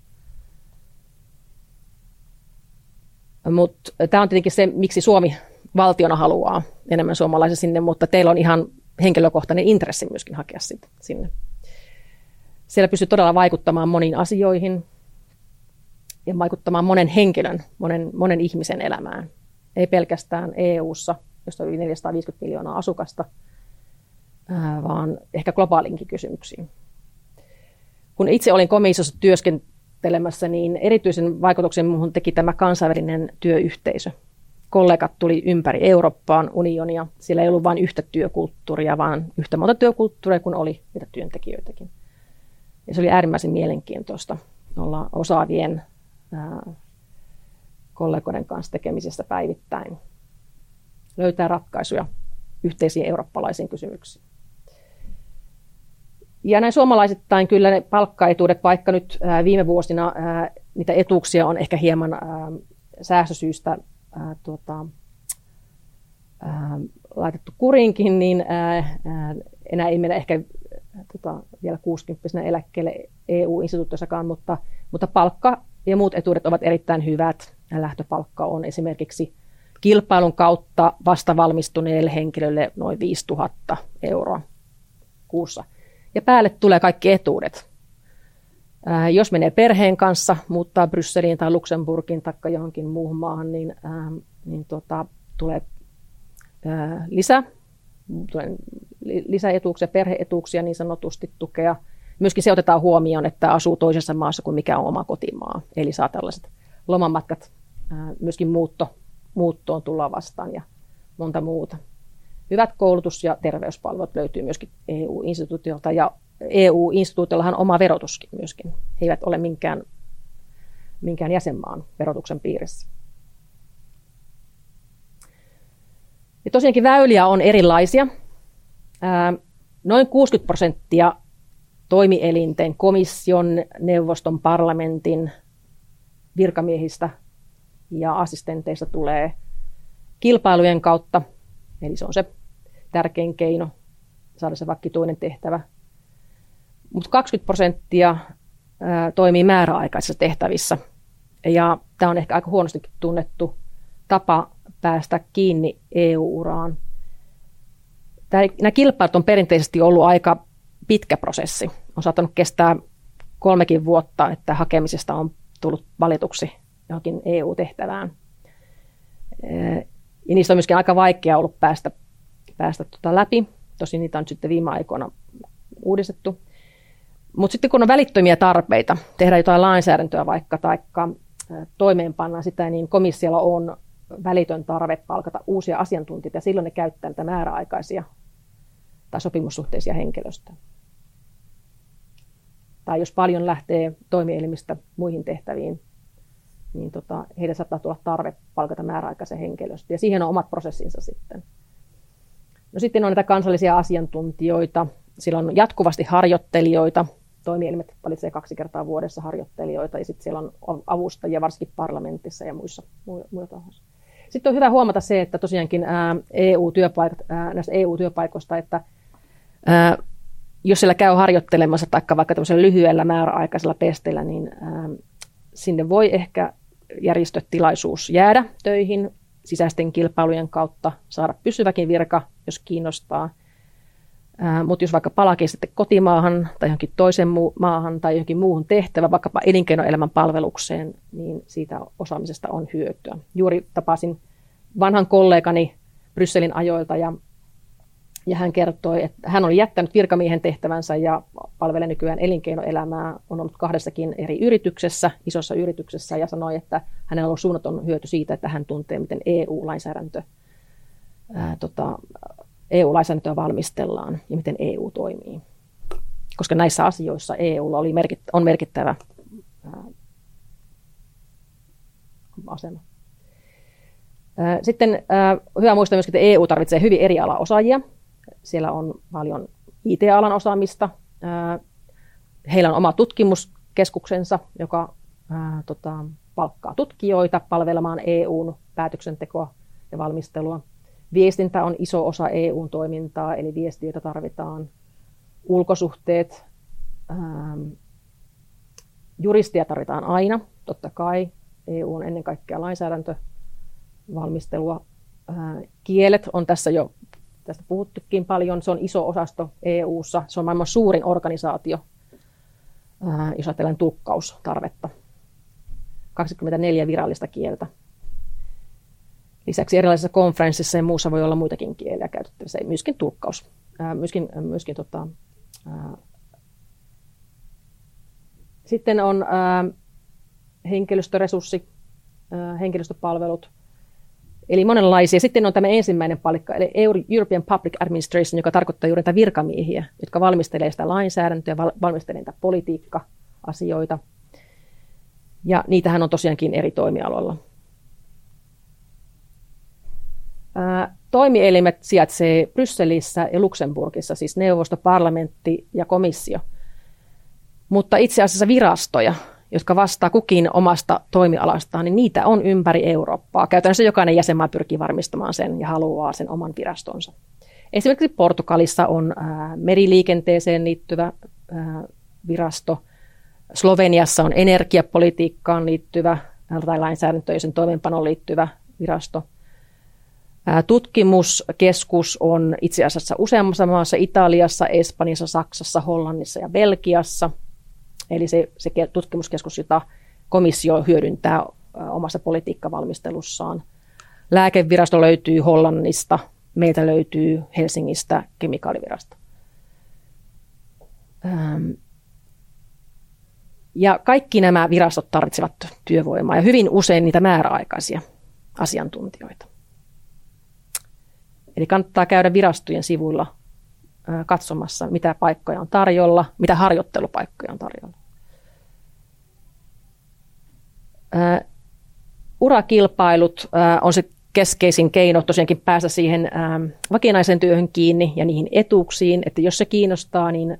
Mutta tämä on tietenkin se, miksi Suomi valtiona haluaa enemmän suomalaisia sinne, mutta teillä on ihan henkilökohtainen intressi myöskin hakea sinne. Siellä pystyy todella vaikuttamaan moniin asioihin ja vaikuttamaan monen henkilön, monen ihmisen elämään. Ei pelkästään EU:ssa, josta on yli 450 miljoonaa asukasta, vaan ehkä globaalinkin kysymyksiin. Kun itse olin komissiossa työskentelemässä, niin erityisen vaikutuksen minuun teki tämä kansainvälinen työyhteisö. Kollegat tuli ympäri Eurooppaan, unionia. Siellä ei ollut vain yhtä työkulttuuria, vaan yhtä monta työkulttuuria kuin oli niitä työntekijöitäkin. Ja se oli äärimmäisen mielenkiintoista olla osaavien kollegoiden kanssa tekemisissä päivittäin. Löytää ratkaisuja yhteisiin eurooppalaisiin kysymyksiin. Ja näin suomalaisittain kyllä ne palkkaetuudet, vaikka nyt viime vuosina niitä etuuksia on ehkä hieman säästösyistä laitettu kurinkin, niin enää ei mennä ehkä vielä 60-vuotiaana eläkkeelle EU-instituutiossakaan, mutta palkka ja muut etuudet ovat erittäin hyvät. Lähtöpalkka on esimerkiksi kilpailun kautta vastavalmistuneelle henkilölle noin 5 000 euroa kuussa. Ja päälle tulee kaikki etuudet. Jos menee perheen kanssa, muuttaa Brysseliin tai Luxemburgiin tai johonkin muuhun maahan, niin tulee lisä lisäetuuksia, perheetuuksia niin sanotusti tukea. Myöskin se otetaan huomioon, että asuu toisessa maassa kuin mikä on oma kotimaa. Eli saa tällaiset lomamatkat, myöskin muuttoon tullaan vastaan ja monta muuta. Hyvät koulutus- ja terveyspalvelut löytyy myöskin EU-instituutiolta, ja EU-instituutiollahan on oma verotuskin myöskin. He eivät ole minkään jäsenmaan verotuksen piirissä. Ja tosiaankin väyliä on erilaisia. Noin 60% toimielinten, komission, neuvoston, parlamentin virkamiehistä ja assistenteista tulee kilpailujen kautta. Eli se on se tärkein keino saada se vakituinen tehtävä. Mutta 20% toimii määräaikaisissa tehtävissä. Ja tämä on ehkä aika huonostikin tunnettu tapa päästä kiinni EU-uraan. Nämä kilpailut on perinteisesti ollut aika pitkä prosessi. On saattanut kestää 3 vuotta, että hakemisesta on tullut valituksi johonkin EU-tehtävään. Ja niistä on myöskin aika vaikea ollut päästä läpi. Tosin niitä on nyt sitten viime aikoina uudistettu. Mutta sitten kun on välittömiä tarpeita, tehdään jotain lainsäädäntöä vaikka, tai toimeenpannaan sitä, niin komissiolla on välitön tarve palkata uusia asiantuntijoita, ja silloin ne käyttää näitä määräaikaisia tai sopimussuhteisia henkilöstöä. Tai jos paljon lähtee toimielimistä muihin tehtäviin, niin heidän saattaa tulla tarve palkata määräaikaisen henkilöstöä, ja siihen on omat prosessinsa sitten. No sitten on näitä kansallisia asiantuntijoita, siellä on jatkuvasti harjoittelijoita, toimielimet valitsee 2 kertaa vuodessa harjoittelijoita, ja sitten siellä on avustajia, varsinkin parlamentissa ja muilla tahoissa. Sitten on hyvä huomata se, että tosiaankin näistä EU-työpaikoista, että jos siellä käy harjoittelemassa tai vaikka tämmöisellä lyhyellä määräaikaisella pesteellä, niin sinne voi ehkä järjestötilaisuus jäädä töihin sisäisten kilpailujen kautta, saada pysyväkin virka, jos kiinnostaa. Mutta jos vaikka palaakin sitten kotimaahan tai johonkin toiseen maahan tai johonkin muuhun tehtävään, vaikkapa elinkeinoelämän palvelukseen, niin siitä osaamisesta on hyötyä. Juuri tapasin vanhan kollegani Brysselin ajoilta ja hän kertoi, että hän oli jättänyt virkamiehen tehtävänsä ja palvelee nykyään elinkeinoelämää, on ollut 2 eri yrityksessä, isossa yrityksessä, ja sanoi, että hänellä on ollut suunnaton hyöty siitä, että hän tuntee, miten EU-lainsäädäntöä valmistellaan ja miten EU toimii. Koska näissä asioissa EUlla on merkittävä asema. Sitten hyvä muistaa myöskin, että EU tarvitsee hyvin eri alan osaajia. Siellä on paljon IT-alan osaamista. Heillä on oma tutkimuskeskuksensa, joka palkkaa tutkijoita palvelemaan EUn päätöksentekoa ja valmistelua. Viestintä on iso osa EUn toimintaa, eli viestiöitä tarvitaan. Ulkosuhteet, juristia tarvitaan aina, totta kai. EU on ennen kaikkea lainsäädäntövalmistelua. Kielet on tästä puhuttukin paljon. Se on iso osasto EU:ssa. Se on maailman suurin organisaatio, jos ajatellaan tulkkaustarvetta. 24 virallista kieltä. Lisäksi erilaisissa konferenssissa ja muussa voi olla muitakin kieliä käytettävissä, myöskin tulkkaus. Sitten on henkilöstöresurssi, henkilöstöpalvelut, eli monenlaisia. Sitten on tämä ensimmäinen palikka, eli European Public Administration, joka tarkoittaa juuri näitä virkamiehiä, jotka valmistelee sitä lainsäädäntöä, valmistelee niitä politiikka-asioita. Ja niitähän on tosiaankin eri toimialoilla. Toimielimet sijaitsee Brysselissä ja Luxemburgissa, siis neuvosto, parlamentti ja komissio. Mutta itse asiassa virastoja, jotka vastaa kukin omasta toimialastaan, niin niitä on ympäri Eurooppaa. Käytännössä jokainen jäsenmaa pyrkii varmistamaan sen ja haluaa sen oman virastonsa. Esimerkiksi Portugalissa on meriliikenteeseen liittyvä virasto. Sloveniassa on energiapolitiikkaan liittyvä tai lainsäädäntöön ja sen toimeenpanoon liittyvä virasto. Tutkimuskeskus on itse asiassa useammassa maassa, Italiassa, Espanjassa, Saksassa, Hollannissa ja Belgiassa. Eli se tutkimuskeskus, jota komissio hyödyntää omassa politiikkavalmistelussaan. Lääkevirasto löytyy Hollannista meiltä löytyy Helsingistä kemikaalivirasto. Ja kaikki nämä virastot tarvitsevat työvoimaa ja hyvin usein niitä määräaikaisia asiantuntijoita. Eli kannattaa käydä virastojen sivuilla katsomassa, mitä paikkoja on tarjolla, mitä harjoittelupaikkoja on tarjolla. Urakilpailut on se keskeisin keino tosiaankin päästä siihen vakinaiseen työhön kiinni ja niihin etuuksiin, että jos se kiinnostaa, niin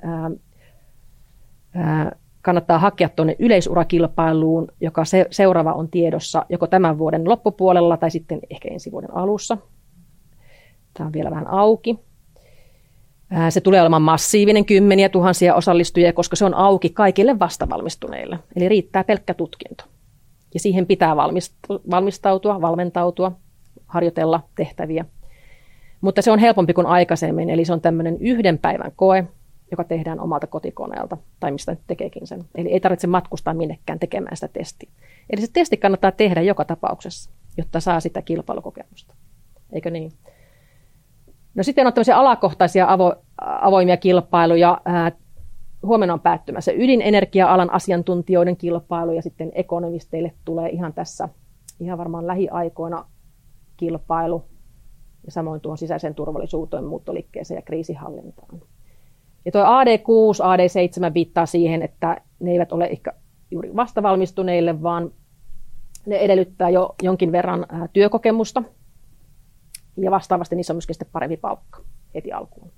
kannattaa hakea tuonne yleisurakilpailuun, joka seuraava on tiedossa joko tämän vuoden loppupuolella tai sitten ehkä ensi vuoden alussa. Tämä on vielä vähän auki. Se tulee olemaan massiivinen, 10 000 osallistujia, koska se on auki kaikille vastavalmistuneille. Eli riittää pelkkä tutkinto. Ja siihen pitää valmentautua, harjoitella tehtäviä. Mutta se on helpompi kuin aikaisemmin, eli se on tämmöinen 1 päivän koe, joka tehdään omalta kotikoneelta, tai mistä nyt tekeekin sen. Eli ei tarvitse matkustaa minnekään tekemään sitä testiä. Eli se testi kannattaa tehdä joka tapauksessa, jotta saa sitä kilpailukokemusta. Eikö niin? No sitten on tämmöisiä alakohtaisia avoimia kilpailuja. Huomenna on päättymässä ydinenergia-alan asiantuntijoiden kilpailu, ja sitten ekonomisteille tulee ihan varmaan lähiaikoina kilpailu, ja samoin tuohon sisäiseen turvallisuuteen, muuttoliikkeeseen ja kriisinhallintaan. Ja tuo AD6, AD7 viittaa siihen, että ne eivät ole ehkä juuri vastavalmistuneille, vaan ne edellyttää jo jonkin verran työkokemusta, ja vastaavasti niissä on myöskin sitten parempi palkka heti alkuun.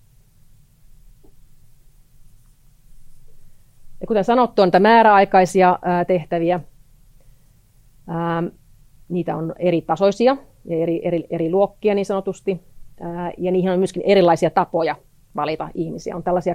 Ja kuten sanottu, on niitä määräaikaisia tehtäviä. Niitä on eri tasoisia ja eri luokkia niin sanotusti. Ja niihin on myöskin erilaisia tapoja valita ihmisiä. On tällaisia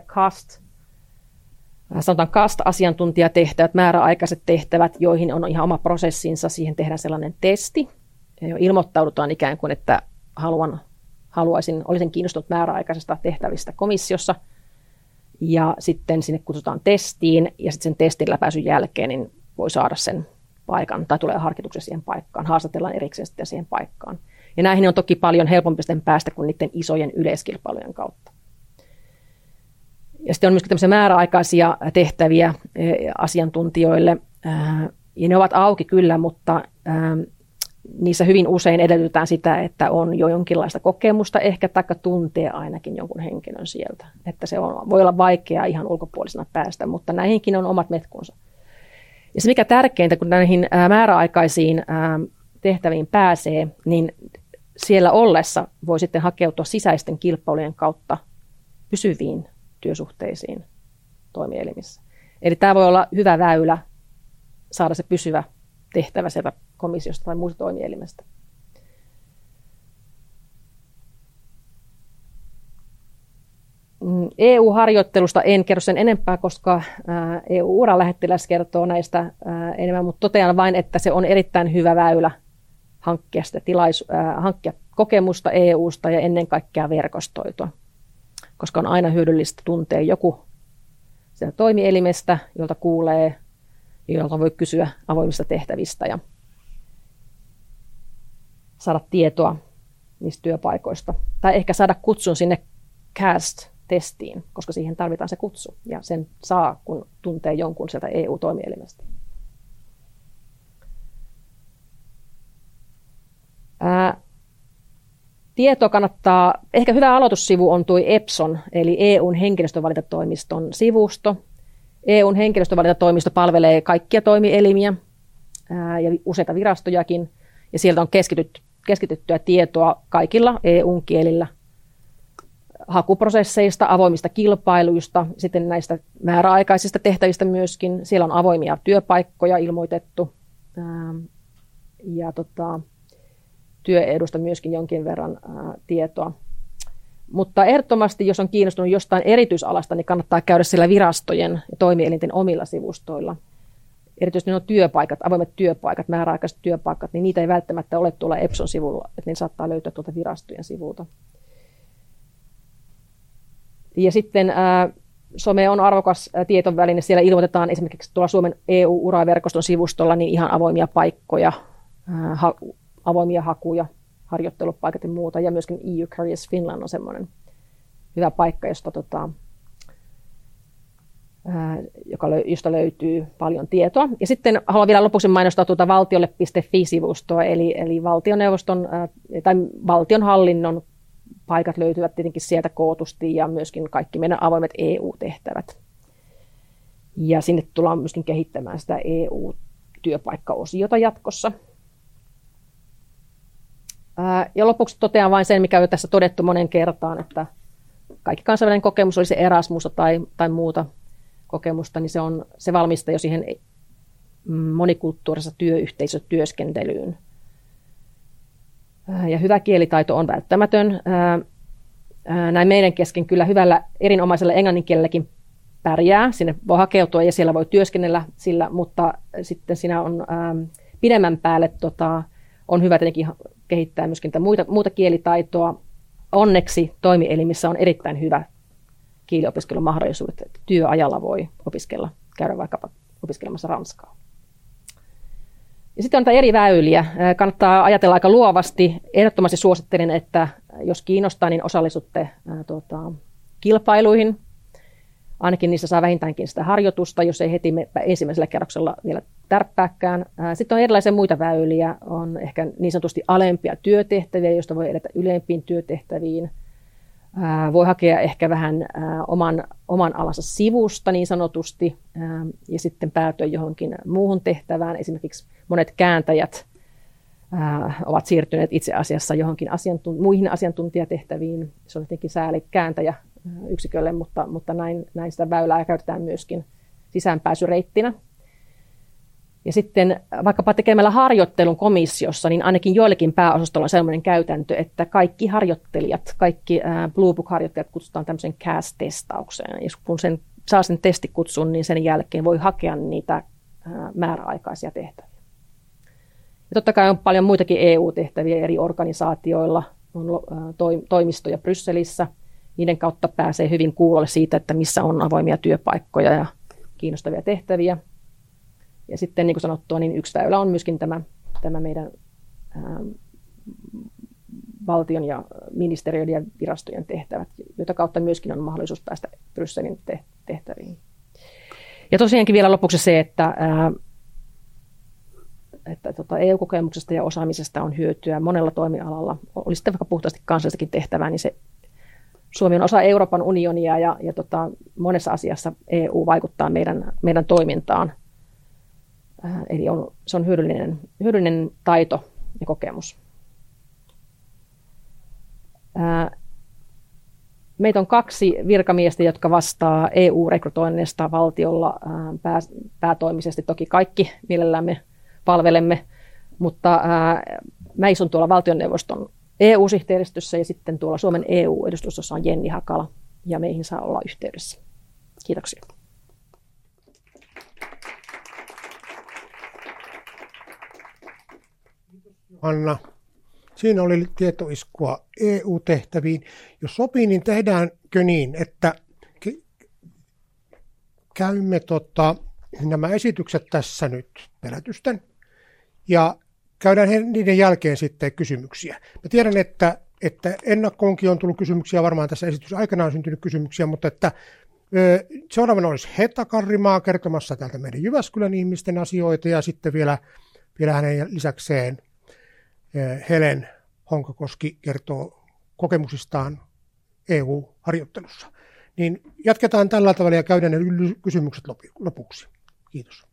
CAST-asiantuntijatehtävät, määräaikaiset tehtävät, joihin on ihan oma prosessinsa. Siihen tehdään sellainen testi. Ja ilmoittaudutaan ikään kuin, että olisin kiinnostunut määräaikaisesta tehtävistä komissiossa. Ja sitten sinne kutsutaan testiin, ja sitten sen testin läpäisyn jälkeen niin voi saada sen paikan, tai tulee harkituksi siihen paikkaan, haastatellaan erikseen sitten siihen paikkaan. Ja näihin on toki paljon helpompi sitten päästä kuin niiden isojen yleiskilpailujen kautta. Ja sitten on myöskin tämmöisiä määräaikaisia tehtäviä asiantuntijoille, ja ne ovat auki kyllä, mutta niissä hyvin usein edellytetään sitä, että on jo jonkinlaista kokemusta, ehkä taikka tuntee ainakin jonkun henkilön sieltä. Että se voi olla vaikeaa ihan ulkopuolisena päästä, mutta näihinkin on omat metkunsa. Ja se mikä tärkeintä, kun näihin määräaikaisiin tehtäviin pääsee, niin siellä ollessa voi sitten hakeutua sisäisten kilpailujen kautta pysyviin työsuhteisiin toimielimissä. Eli tämä voi olla hyvä väylä saada se pysyvä tehtävä sieltä komissiosta tai muusta toimielimestä. EU-harjoittelusta en kerro sen enempää, koska EU-uralähettiläs kertoo näistä enemmän, mutta totean vain, että se on erittäin hyvä väylä hankkia kokemusta EUsta ja ennen kaikkea verkostoitua, koska on aina hyödyllistä tuntea joku sieltä toimielimestä, jolta kuulee, jolta voi kysyä avoimista tehtävistä ja saada tietoa niistä työpaikoista. Tai ehkä saada kutsun sinne CAST-testiin, koska siihen tarvitaan se kutsu. Ja sen saa, kun tuntee jonkun sieltä EU-toimielimestä. Tieto kannattaa, ehkä hyvä aloitussivu on tuo EPSON, eli EUn henkilöstövalintatoimiston sivusto. EUn henkilöstövalintatoimisto palvelee kaikkia toimielimiä ja useita virastojakin, ja sieltä on keskityttyä tietoa kaikilla EUn kielillä hakuprosesseista, avoimista kilpailuista, sitten näistä määräaikaisista tehtävistä myöskin. Siellä on avoimia työpaikkoja ilmoitettu ja työedusta myöskin jonkin verran tietoa. Mutta ehdottomasti, jos on kiinnostunut jostain erityisalasta, niin kannattaa käydä siellä virastojen ja toimielinten omilla sivustoilla. Erityisesti ne on työpaikat, avoimet työpaikat, määräaikaiset työpaikat, niin niitä ei välttämättä ole tuolla EPSON sivulla, että ne saattaa löytyä tuolta virastojen sivulta. Ja sitten some on arvokas tietoväline. Siellä ilmoitetaan esimerkiksi tuolla Suomen EU-uraverkoston sivustolla niin ihan avoimia paikkoja, avoimia harjoittelupaikat ja muuta. Ja myöskin EU Careers Finland on semmoinen hyvä paikka, josta löytyy paljon tietoa. Ja sitten haluan vielä lopuksi mainostaa valtiolle.fi-sivustoa, eli valtioneuvoston tai valtionhallinnon paikat löytyvät tietenkin sieltä kootusti ja myöskin kaikki meidän avoimet EU-tehtävät. Ja sinne tullaan myöskin kehittämään sitä EU-työpaikkaosiota jatkossa. Ja lopuksi totean vain sen, mikä on jo tässä todettu monen kertaan, että kaikki kansainvälinen kokemus, oli se Erasmusta tai muuta kokemusta, niin se valmistaa jo siihen monikulttuurisessa työyhteisötyöskentelyyn. Ja hyvä kielitaito on välttämätön. Näin meidän kesken kyllä hyvällä erinomaisella englannin kielelläkin pärjää. Sinne voi hakeutua ja siellä voi työskennellä sillä, mutta sitten siinä on pidemmän päälle on hyvä tietenkin kehittää myöskin muuta kielitaitoa. Onneksi toimielimissä on erittäin hyvä kieliopiskelumahdollisuudet, että työajalla voi käydä vaikkapa opiskelemassa ranskaa. Ja sitten on näitä eri väyliä. Kannattaa ajatella aika luovasti. Ehdottomasti suosittelen, että jos kiinnostaa, niin osallistutte kilpailuihin. Ainakin niissä saa vähintäänkin sitä harjoitusta, jos ei heti ensimmäisellä kerroksella vielä tärppääkään. Sitten on erilaisia muita väyliä. On ehkä niin sanotusti alempia työtehtäviä, joista voi edetä ylempiin työtehtäviin. Voi hakea ehkä vähän oman alansa sivusta niin sanotusti ja sitten päätyä johonkin muuhun tehtävään. Esimerkiksi monet kääntäjät ovat siirtyneet itse asiassa johonkin muihin asiantuntijatehtäviin. Se on tietenkin sääli kääntäjä yksikölle, mutta näin sitä väylää käytetään myöskin sisäänpääsyreittinä. Ja sitten vaikkapa tekemällä harjoittelun komissiossa, niin ainakin joillekin pääosastolla on sellainen käytäntö, että kaikki harjoittelijat, kaikki Blue Book-harjoittelijat kutsutaan tämmöiseen CAS-testaukseen. Ja kun saa sen testikutsun, niin sen jälkeen voi hakea niitä määräaikaisia tehtäviä. Ja totta kai on paljon muitakin EU-tehtäviä eri organisaatioilla, on toimistoja Brysselissä. Niiden kautta pääsee hyvin kuulolle siitä, että missä on avoimia työpaikkoja ja kiinnostavia tehtäviä. Ja sitten niin kuin sanottua, niin yksi väylä on myöskin tämä meidän valtion ja ministeriöiden ja virastojen tehtävät, joita kautta myöskin on mahdollisuus päästä Brysselin tehtäviin. Ja tosiaankin vielä lopuksi se, että EU-kokemuksesta ja osaamisesta on hyötyä monella toimialalla. Oli sitten vaikka puhtaasti kansallistakin tehtävää, niin Suomi on osa Euroopan unionia ja monessa asiassa EU vaikuttaa meidän toimintaan. Eli se on hyödyllinen taito ja kokemus. Meitä on 2 virkamiestä, jotka vastaa EU-rekrytoinnista valtiolla päätoimisesti. Toki kaikki mielellämme palvelemme, mutta mä istun tuolla valtioneuvoston EU-sihteeristössä ja sitten tuolla Suomen EU-edustustossa on Jenni Hakala ja meihin saa olla yhteydessä. Kiitoksia. Anna, siinä oli tietoiskua EU-tehtäviin. Jos sopii, niin tehdäänkö niin, että käymme nämä esitykset tässä nyt perätysten ja käydään niiden jälkeen sitten kysymyksiä. Mä tiedän, että ennakkoonkin on tullut kysymyksiä, varmaan tässä esityksen aikana on syntynyt kysymyksiä, mutta että seuraavana olisi Hetta Karrimaa kertomassa täältä meidän Jyväskylän ihmisten asioita ja sitten vielä hänen lisäkseen Helen Honkakoski kertoo kokemusistaan EU-harjoittelussa. Niin jatketaan tällä tavalla ja käydään ne kysymykset lopuksi. Kiitos.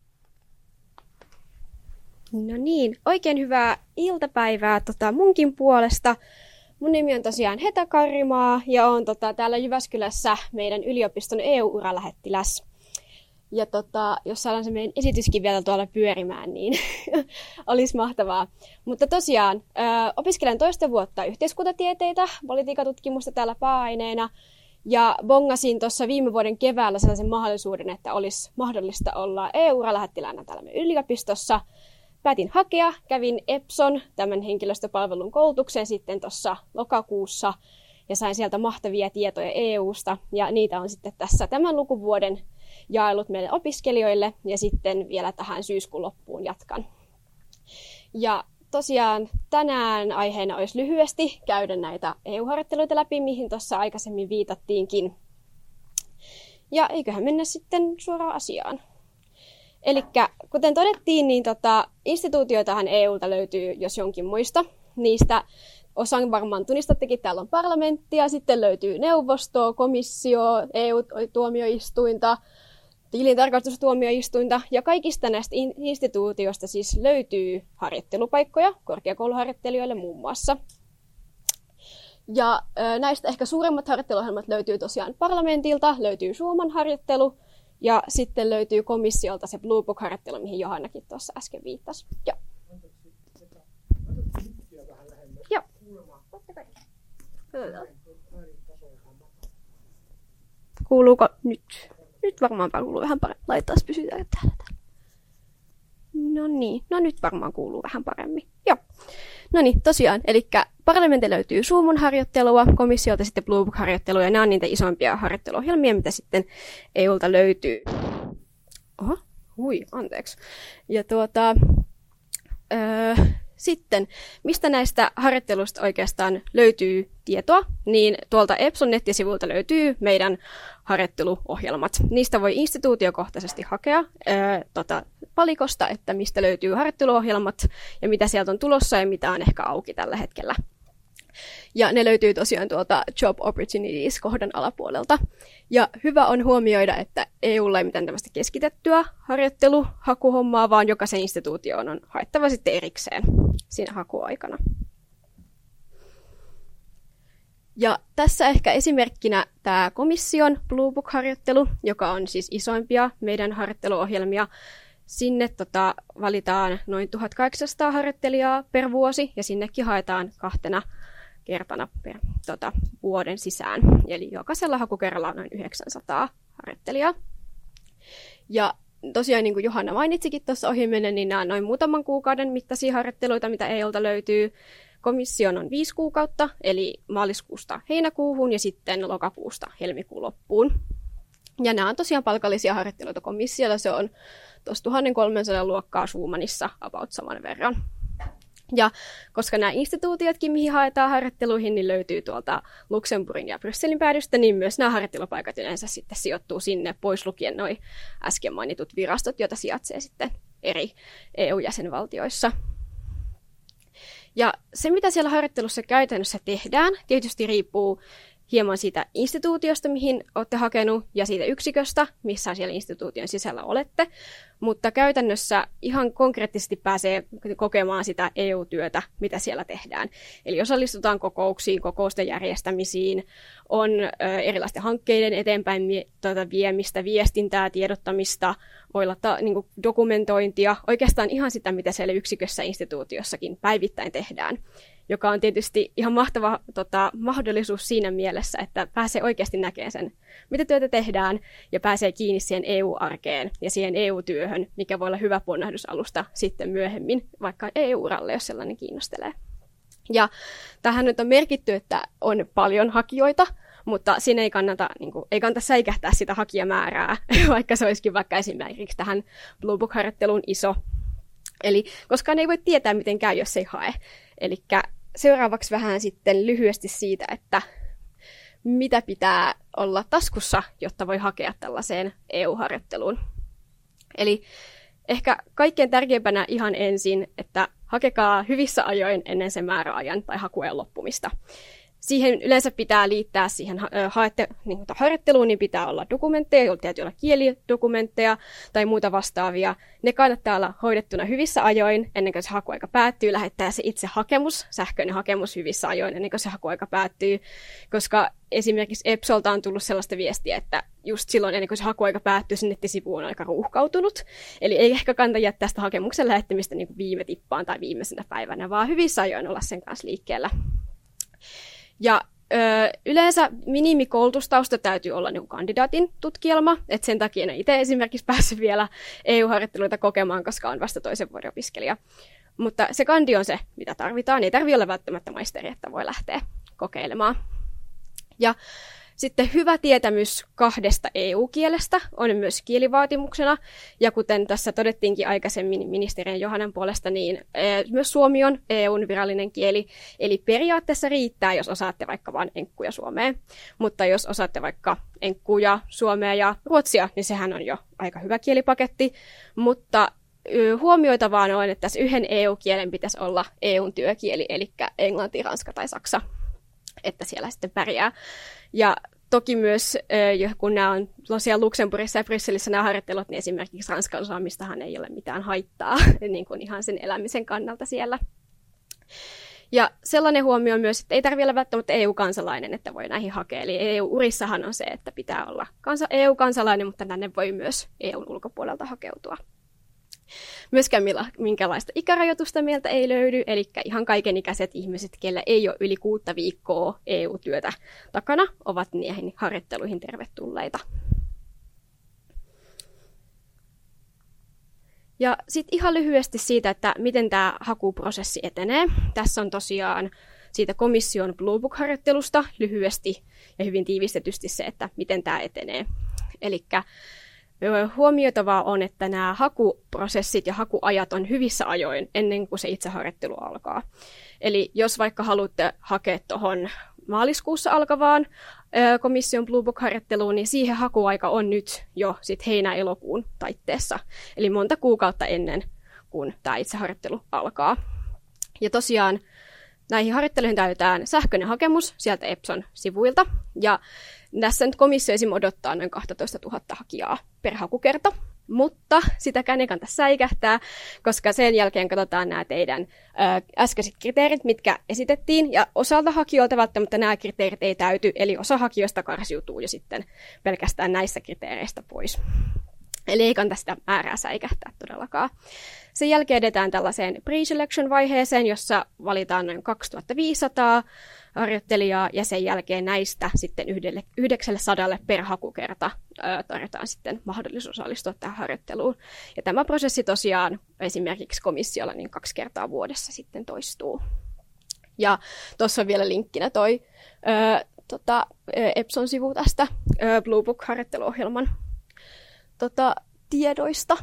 No niin, oikein hyvää iltapäivää munkin puolesta. Mun nimi on tosiaan Heta Karrimaa ja oon täällä Jyväskylässä meidän yliopiston EU-uralähettiläs. Ja jos saadaan se meidän esityskin vielä tuolla pyörimään, niin olisi mahtavaa. Mutta tosiaan opiskelen toista vuotta yhteiskuntatieteitä, politiikatutkimusta täällä pääaineena. Ja bongasin tuossa viime vuoden keväällä sellaisen mahdollisuuden, että olisi mahdollista olla EU-uralähettiläänä täällä meidän yliopistossa. Päätin hakea, kävin Epson, tämän henkilöstöpalvelun koulutuksen sitten tuossa lokakuussa ja sain sieltä mahtavia tietoja EUsta ja niitä on sitten tässä tämän lukuvuoden jaellut meille opiskelijoille ja sitten vielä tähän syyskuun loppuun jatkan. Ja tosiaan tänään aiheena olisi lyhyesti käydä näitä EU-harjoitteluita läpi, mihin tuossa aikaisemmin viitattiinkin. Ja eiköhän mennä sitten suoraan asiaan. Eli kuten todettiin, niin instituutioitahan EUlta löytyy, jos jonkin muista. Niistä osan varmaan tunnistattekin, täällä on parlamenttia, sitten löytyy neuvostoa, komissio, EU-tuomioistuinta, tilintarkastustuomioistuinta, ja kaikista näistä instituutioista siis löytyy harjoittelupaikkoja korkeakouluharjoittelijoille muun muassa. Ja näistä ehkä suuremmat harjoitteluohjelmat löytyy tosiaan parlamentilta, löytyy Suomen harjoittelu, ja sitten löytyy komissiolta se Blue Book-harjoittelu, mihin Johannakin tuossa äsken viittasi. Joo. Joo. Kuuluuko nyt? Nyt varmaan kuuluu vähän paremmin. Laitetaan pysytään täällä. No niin, no nyt varmaan kuuluu vähän paremmin. Joo. No niin, tosiaan, eli parlamentti löytyy Suomen harjoittelua, komissiolta sitten Blue Book-harjoittelua, ja nämä on niitä isompia harjoitteluohjelmia, mitä sitten EUlta löytyy. Oho, anteeksi. Ja sitten, mistä näistä harjoittelusta oikeastaan löytyy tietoa, niin tuolta Epson nettisivuilta löytyy meidän harjoitteluohjelmat. Niistä voi instituutiokohtaisesti hakea palikosta, että mistä löytyy harjoitteluohjelmat ja mitä sieltä on tulossa ja mitä on ehkä auki tällä hetkellä. Ja ne löytyy tosiaan tuolta Job Opportunities-kohdan alapuolelta. Ja hyvä on huomioida, että EUlla ei mitään tämmöistä keskitettyä harjoitteluhakuhommaa, vaan jokaisen instituutioon on haettava sitten erikseen siinä hakuaikana. Ja tässä ehkä esimerkkinä tämä komission Blue Book-harjoittelu, joka on siis isoimpia meidän harjoitteluohjelmia. Sinne valitaan noin 1800 harjoittelijaa per vuosi, ja sinnekin haetaan 2 kertana per vuoden sisään. Eli jokaisella hakukerralla on noin 900 harjoittelijaa. Ja tosiaan, niin kuin Johanna mainitsikin tuossa ohimennen, niin nämä on noin muutaman kuukauden mittaisia harjoitteluita, mitä EUlta löytyy. Komission on 5 kuukautta, eli maaliskuusta heinäkuuhun ja sitten lokakuusta helmikuun loppuun. Ja nämä on tosiaan palkallisia harjoitteluita komissiolla. Se on tuossa 1300 luokkaa Schumannissa about saman verran. Ja koska nämä instituutiotkin, mihin haetaan harjoitteluihin, niin löytyy tuolta Luxemburgin ja Brysselin päädystä, niin myös nämä harjoittelupaikat yleensä sitten sijoittuu sinne, pois lukien nuo äsken mainitut virastot, joita sijaitsee sitten eri EU-jäsenvaltioissa. Ja se, mitä siellä harjoittelussa käytännössä tehdään, tietysti riippuu hieman siitä instituutiosta, mihin olette hakenut, ja siitä yksiköstä, missä siellä instituution sisällä olette. Mutta käytännössä ihan konkreettisesti pääsee kokemaan sitä EU-työtä, mitä siellä tehdään. Eli osallistutaan kokouksiin, kokousten järjestämisiin, on erilaisten hankkeiden eteenpäin viemistä, viestintää, tiedottamista, voi olla dokumentointia, oikeastaan ihan sitä, mitä siellä yksikössä instituutiossakin päivittäin tehdään, joka on tietysti ihan mahtava mahdollisuus siinä mielessä, että pääsee oikeasti näkemään sen, mitä työtä tehdään, ja pääsee kiinni siihen EU-arkeen ja siihen EU-työhön, mikä voi olla hyvä ponnahdusalusta sitten myöhemmin, vaikka EU-uralle, jos sellainen kiinnostelee. Ja tähän nyt on merkitty, että on paljon hakijoita, mutta siinä ei kannata säikähtää sitä hakijamäärää, vaikka se olisikin vaikka esimerkiksi tähän Blue Book-harjoitteluun iso. Eli koskaan ei voi tietää, miten käy, jos ei hae. Eli seuraavaksi vähän sitten lyhyesti siitä, että mitä pitää olla taskussa, jotta voi hakea tällaiseen EU-harjoitteluun. Eli ehkä kaikkein tärkeimpänä ihan ensin, että hakekaa hyvissä ajoin ennen sen määräajan tai hakuajan loppumista. Siihen yleensä pitää liittää siihen harjoitteluun, niin pitää olla dokumentteja, joilla täytyy olla kielidokumentteja tai muuta vastaavia. Ne kannattaa olla hoidettuna hyvissä ajoin, ennen kuin se hakuaika päättyy, lähettää se itse hakemus, sähköinen hakemus hyvissä ajoin, ennen kuin se hakuaika päättyy, koska esimerkiksi Epsolta on tullut sellaista viestiä, että just silloin, ennen kuin se hakuaika päättyy, se nettisivu on aika ruuhkautunut. Eli ei ehkä kannata jättää sitä hakemuksen lähettämistä niin kuin viime tippaan tai viimeisenä päivänä, vaan hyvissä ajoin olla sen kanssa liikkeellä. Ja yleensä minimikoulutustausta täytyy olla niin kandidaatin tutkielma, että sen takia en ole itse esimerkiksi päässyt vielä EU-harjoitteluita kokemaan, koska on vasta toisen vuoden opiskelija. Mutta se kandi on se, mitä tarvitaan. Ei tarvitse olla välttämättä maisteri, että voi lähteä kokeilemaan. Ja Sitten hyvä tietämys 2 EU-kielestä on myös kielivaatimuksena, ja kuten tässä todettiinkin aikaisemmin ministerin Johannan puolesta, niin myös suomi on EUn virallinen kieli, eli periaatteessa riittää, jos osaatte vaikka vain enkkuja suomea, mutta jos osaatte vaikka enkkuja, suomea ja ruotsia, niin sehän on jo aika hyvä kielipaketti, mutta huomioitavaa on, että tässä yhden EU-kielen pitäisi olla EUn työkieli, eli englanti, ranska tai saksa, että siellä sitten pärjää. Ja toki myös, kun nämä on tosiaan Luxemburgissa ja Brysselissä nämä harjoittelut, niin esimerkiksi ranskan osaamistahan ei ole mitään haittaa niin kuin ihan sen elämisen kannalta siellä. Ja sellainen huomio myös, että ei tarvitse olla välttämättä EU-kansalainen, että voi näihin hakea. Eli EU-urissahan on se, että pitää olla EU-kansalainen, mutta tänne voi myös EUn ulkopuolelta hakeutua. Myöskään minkälaista ikärajoitusta meiltä ei löydy, eli ihan kaikenikäiset ihmiset, kellä ei ole yli 6 viikkoa EU-työtä takana, ovat niihin harjoitteluihin tervetulleita. Ja sitten ihan lyhyesti siitä, että miten tämä hakuprosessi etenee. Tässä on tosiaan siitä komission Blue Book-harjoittelusta lyhyesti ja hyvin tiivistetysti se, että miten tämä etenee. Elikkä huomioitavaa on, että nämä hakuprosessit ja hakuajat on hyvissä ajoin ennen kuin se itse harjoittelu alkaa. Eli jos vaikka haluatte hakea tuohon maaliskuussa alkavaan komission Blue Book-harjoitteluun, niin siihen hakuaika on nyt jo sit heinä-elokuun taitteessa. Eli monta kuukautta ennen kuin tämä itse harjoittelu alkaa. Ja tosiaan näihin harjoitteluihin täytetään sähköinen hakemus sieltä Epson sivuilta. Ja tässä nyt komissio esim. Odottaa noin 12 000 hakijaa per hakukerta, mutta sitäkään ei kannata säikähtää, koska sen jälkeen katsotaan nämä teidän äskeiset kriteerit, mitkä esitettiin, ja osalta hakijoilta välttämättä nämä kriteerit ei täyty, eli osa hakijoista karsiutuu jo sitten pelkästään näistä kriteereistä pois. Eli ei kannata sitä määrää säikähtää todellakaan. Sen jälkeen edetään tällaiseen pre-selection-vaiheeseen, jossa valitaan noin 2500 harjoittelijaa, ja sen jälkeen näistä sitten 900 per hakukerta tarjotaan sitten mahdollisuus osallistua tähän harjoitteluun. Ja tämä prosessi tosiaan esimerkiksi komissiolla niin 2 kertaa vuodessa sitten toistuu. Ja tuossa on vielä linkkinä toi Epson-sivu tästä Blue Book-harjoitteluohjelman tiedoista.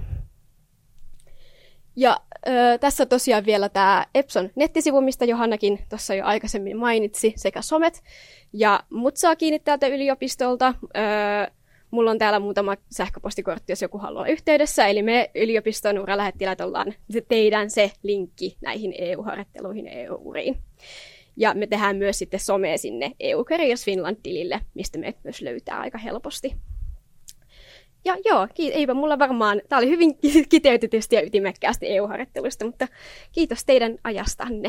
Ja tässä tosiaan vielä tämä Epson nettisivu, mistä Johannakin tuossa jo aikaisemmin mainitsi, sekä somet. Ja mut saa kiinni täältä yliopistolta. Mulla on täällä muutama sähköpostikortti, jos joku haluaa yhteydessä. Eli me yliopiston uralähettiläät ollaan teidän se linkki näihin EU-harjoitteluihin, EU-uriin. Ja me tehdään myös sitten somea sinne EU Careers Finland-tilille, mistä me myös löytää aika helposti. Ja joo, eipä mulla varmaan, tämä oli hyvin kiteytetysti ja ytimekkäästi EU-harjoittelusta, mutta kiitos teidän ajastanne.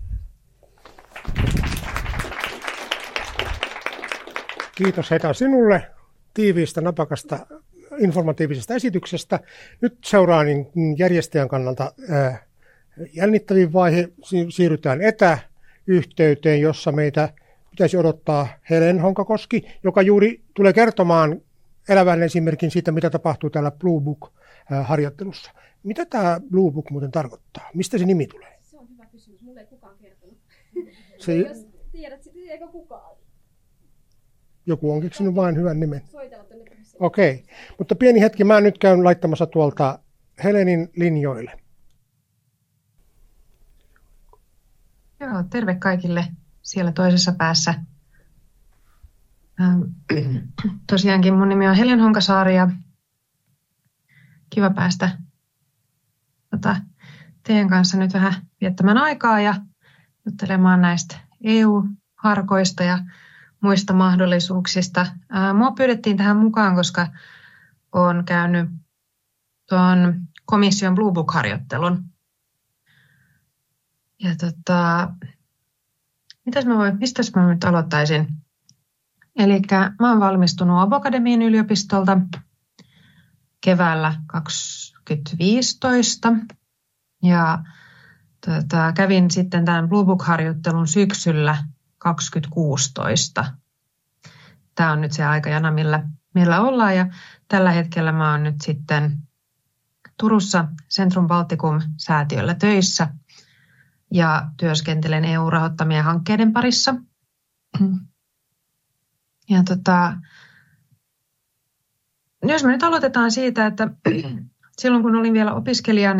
Kiitos Heta sinulle tiiviistä, napakasta, informatiivisesta esityksestä. Nyt seuraa järjestäjän kannalta jännittävin vaihe. Siirrytään etäyhteyteen, jossa meitä pitäisi odottaa Helen Honkakoski, joka juuri tulee kertomaan elävän esimerkin siitä, mitä tapahtuu täällä Blue Book-harjoittelussa. Mitä tämä Blue Book muuten tarkoittaa? Mistä se nimi tulee? Se on hyvä kysymys. Mulle ei kukaan kertonut. Jos tiedät, eikö kukaan? Joku on keksinyt vain hyvän nimen. Okei, mutta pieni hetki. Mä nyt käyn laittamassa tuolta Helenin linjoille. Joo, terve kaikille siellä toisessa päässä. Tosiaankin mun nimi on Helen Honkasaari ja kiva päästä teidän kanssa nyt vähän viettämään aikaa ja juttelemaan näistä EU-harkoista ja muista mahdollisuuksista. Mua pyydettiin tähän mukaan, koska olen käynyt tuon komission Blue Book-harjoittelun. Ja mistä mä nyt aloittaisin? Eli mä olen valmistunut Abo-Akademian yliopistolta keväällä 2015 ja kävin sitten tämän Blue Book-harjoittelun syksyllä 2016. Tämä on nyt se aikajana, millä ollaan ja tällä hetkellä mä oon nyt sitten Turussa Centrum Balticum-säätiöllä töissä ja työskentelen EU-rahoittamien hankkeiden parissa. Jos me nyt aloitetaan siitä, että silloin kun olin vielä opiskelija,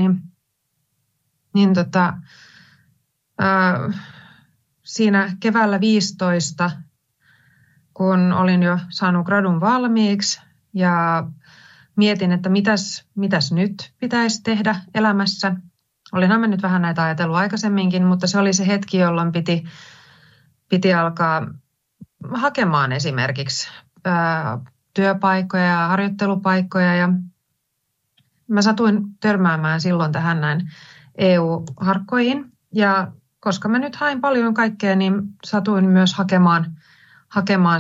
siinä keväällä 15, kun olin jo saanut gradun valmiiksi ja mietin, että mitäs nyt pitäisi tehdä elämässä. Olinhan mä nyt vähän näitä ajatellut aikaisemminkin, mutta se oli se hetki, jolloin piti alkaa hakemaan esimerkiksi työpaikkoja ja harjoittelupaikkoja. Ja mä satuin törmäämään silloin tähän näin EU-harkkoihin. Ja koska mä nyt hain paljon kaikkea, niin satuin myös hakemaan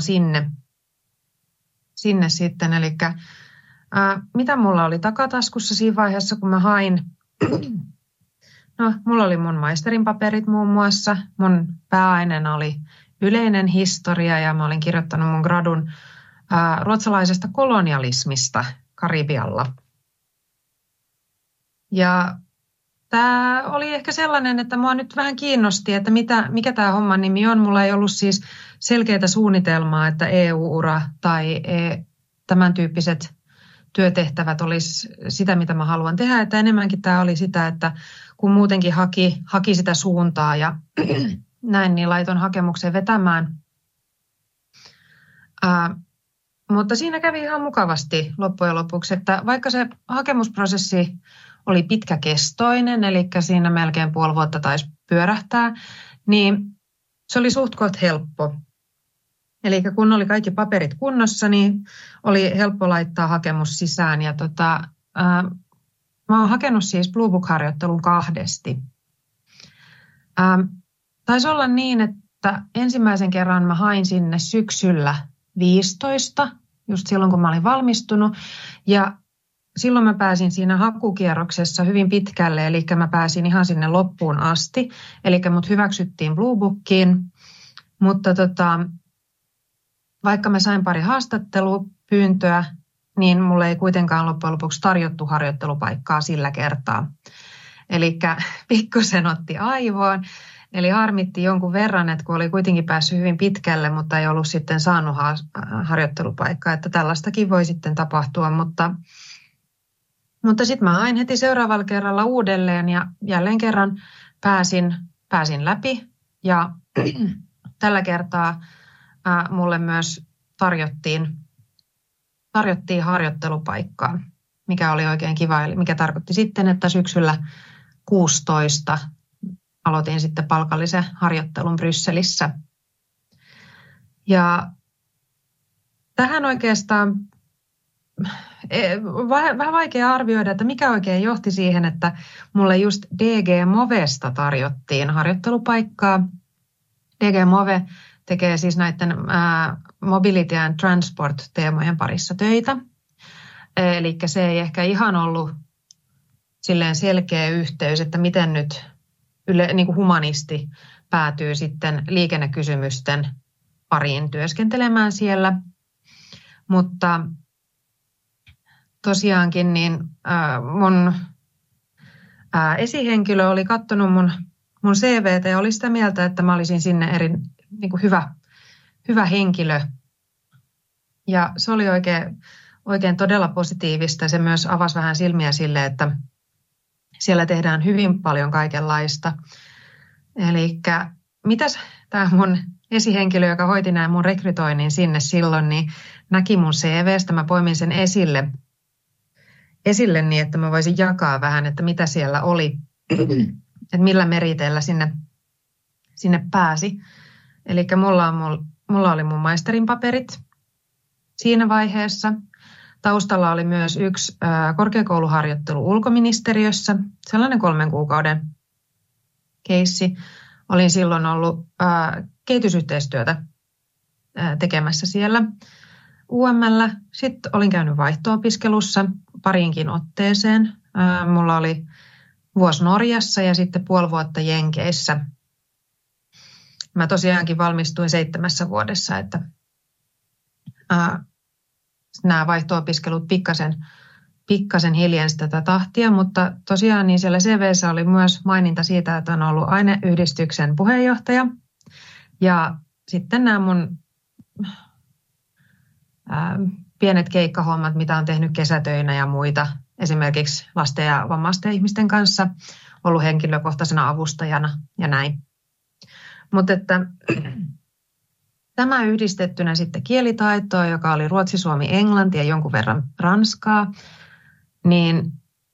sinne sitten. Eli mitä mulla oli takataskussa siinä vaiheessa, kun mä hain? No, mulla oli mun maisterin paperit muun muassa. Mun pääaineena oli yleinen historia ja mä olin kirjoittanut mun gradun ruotsalaisesta kolonialismista Karibialla. Ja tämä oli ehkä sellainen, että mua nyt vähän kiinnosti, että mikä tämä homman nimi on. Mulla ei ollut siis selkeää suunnitelmaa, että EU-ura tai tämän tyyppiset työtehtävät olisi sitä, mitä mä haluan tehdä. Että enemmänkin tämä oli sitä, että kun muutenkin haki sitä suuntaa ja näin, niin laiton hakemuksen vetämään. Mutta siinä kävi ihan mukavasti loppujen lopuksi, että vaikka se hakemusprosessi oli pitkäkestoinen, eli siinä melkein puoli vuotta taisi pyörähtää, niin se oli suht koht helppo. Eli kun oli kaikki paperit kunnossa, niin oli helppo laittaa hakemus sisään. Ja mä oon hakenut siis Blue Book-harjoittelun 2. Taisi olla niin, että ensimmäisen kerran mä hain sinne syksyllä 15, just silloin kun mä olin valmistunut. Ja silloin mä pääsin siinä hakukierroksessa hyvin pitkälle, eli mä pääsin ihan sinne loppuun asti. Eli mut hyväksyttiin Blue Bookiin, mutta vaikka mä sain pari haastattelupyyntöä, niin mulle ei kuitenkaan loppujen lopuksi tarjottu harjoittelupaikkaa sillä kertaa. Eli pikkusen otti aivoon, eli harmitti jonkun verran, että kun oli kuitenkin päässyt hyvin pitkälle, mutta ei ollut sitten saanut harjoittelupaikkaa, että tällaistakin voi sitten tapahtua, mutta sitten mä hain heti seuraavalla kerralla uudelleen ja jälleen kerran pääsin läpi ja tällä kertaa mulle myös tarjottiin harjoittelupaikkaa, mikä oli oikein kiva, mikä tarkoitti sitten, että syksyllä 16 aloitin sitten palkallisen harjoittelun Brysselissä. Ja tähän oikeastaan vähän vaikea arvioida, että mikä oikein johti siihen, että mulle just DG Movesta tarjottiin harjoittelupaikkaa. DG Move tekee siis näiden mobility and transport-teemojen parissa töitä. Eli se ei ehkä ihan ollut silleen selkeä yhteys, että miten nyt niin kuin humanisti päätyy sitten liikennekysymysten pariin työskentelemään siellä. Mutta tosiaankin niin mun esihenkilö oli katsonut mun CVtä ja oli sitä mieltä, että mä olisin sinne niin kuin hyvä henkilö. Ja se oli oikein todella positiivista. Se myös avasi vähän silmiä sille, että siellä tehdään hyvin paljon kaikenlaista. Eli mitäs tämä mun esihenkilö, joka hoiti nämä mun rekrytoinnin sinne silloin, niin näki mun CVstä. Mä poimin sen esille niin, että mä voisin jakaa vähän, että mitä siellä oli, että millä meriteillä sinne pääsi. Eli mulla oli mun maisterin paperit siinä vaiheessa. Taustalla oli myös yksi korkeakouluharjoittelu ulkoministeriössä, sellainen 3 kuukauden keissi. Olin silloin ollut kehitysyhteistyötä tekemässä siellä UM:llä. Sitten olin käynyt vaihto-opiskelussa pariinkin otteeseen. Mulla oli vuosi Norjassa ja sitten puoli vuotta Jenkeissä. Mä tosiaankin valmistuin 7 vuodessa, että nämä vaihto-opiskelut pikkasen hiljensi tätä tahtia, mutta tosiaan niin siellä CV:ssä oli myös maininta siitä, että on ollut aineyhdistyksen puheenjohtaja. Ja sitten nämä mun pienet keikkahommat, mitä on tehnyt kesätöinä ja muita, esimerkiksi lasten ja vammaisten ihmisten kanssa, ollut henkilökohtaisena avustajana ja näin. Mutta että tämä yhdistettynä sitten kielitaitoon, joka oli ruotsi, suomi, englanti ja jonkun verran ranskaa, niin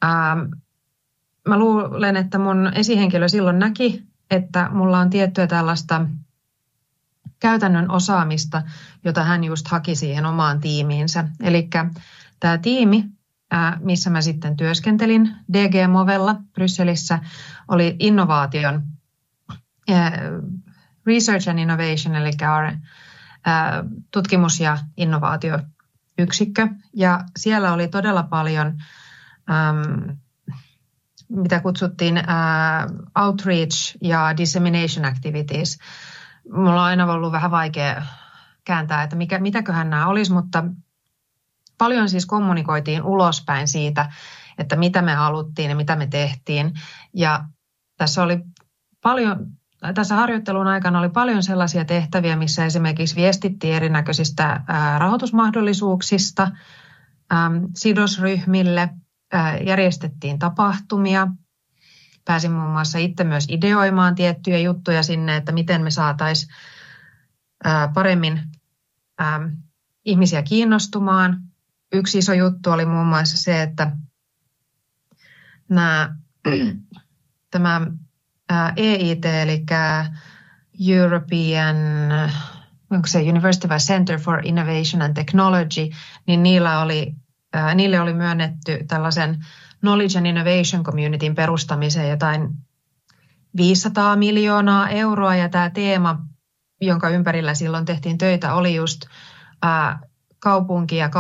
mä luulen, että mun esihenkilö silloin näki, että mulla on tiettyä tällaista käytännön osaamista, jota hän just haki siihen omaan tiimiinsä. Eli tämä tiimi, missä mä sitten työskentelin DG Movella Brysselissä, oli innovaation, Research and Innovation, eli tutkimus- ja innovaatioyksikkö. Ja siellä oli todella paljon, mitä kutsuttiin outreach ja dissemination activities. Mulla on aina ollut vähän vaikea kääntää, että mitäköhän nämä olisi, mutta paljon siis kommunikoitiin ulospäin siitä, että mitä me haluttiin ja mitä me tehtiin. Ja tässä harjoittelun aikana oli paljon sellaisia tehtäviä, missä esimerkiksi viestittiin erinäköisistä rahoitusmahdollisuuksista sidosryhmille, järjestettiin tapahtumia. Pääsin muun muassa itse myös ideoimaan tiettyjä juttuja sinne, että miten me saataisiin paremmin ihmisiä kiinnostumaan. Yksi iso juttu oli muun muassa se, että tämä EIT, eli European University Center for Innovation and Technology, niin niille oli myönnetty tällaisen Knowledge and Innovation Communityn perustamiseen jotain 500 miljoonaa euroa, ja tämä teema, jonka ympärillä silloin tehtiin töitä, oli just kaupunki ja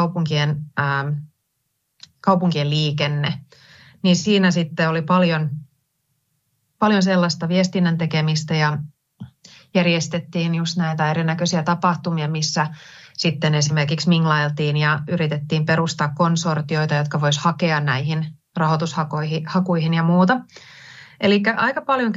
kaupunkien liikenne. Niin siinä sitten oli paljon sellaista viestinnän tekemistä ja järjestettiin just näitä erinäköisiä tapahtumia, missä sitten esimerkiksi minglailtiin ja yritettiin perustaa konsortioita, jotka vois hakea näihin rahoitushakuihin ja muuta. Eli aika paljon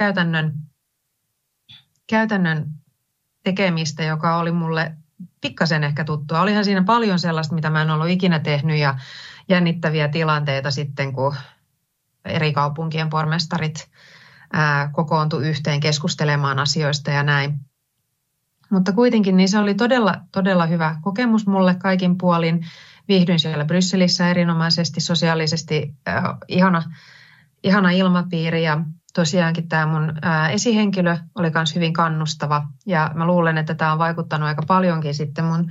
käytännön tekemistä, joka oli mulle pikkasen ehkä tuttua. Olihan siinä paljon sellaista, mitä mä en ollut ikinä tehnyt, ja jännittäviä tilanteita sitten, kun eri kaupunkien pormestarit kokoontui yhteen keskustelemaan asioista ja näin. Mutta kuitenkin niin se oli todella, todella hyvä kokemus mulle kaikin puolin. Viihdyin siellä Brysselissä erinomaisesti, sosiaalisesti ihana ilmapiiri, ja tosiaankin tämä mun esihenkilö oli myös hyvin kannustava, ja mä luulen, että tämä on vaikuttanut aika paljonkin sitten mun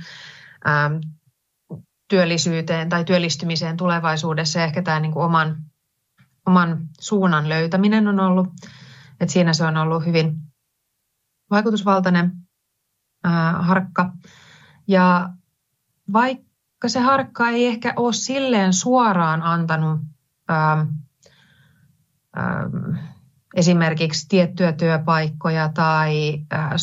työllisyyteen tai työllistymiseen tulevaisuudessa, ja ehkä tämä niin kuin oman suunnan löytäminen on ollut, että siinä se on ollut hyvin vaikutusvaltainen harkka. Ja vaikka se harkka ei ehkä ole silleen suoraan antanut esimerkiksi tiettyjä työpaikkoja tai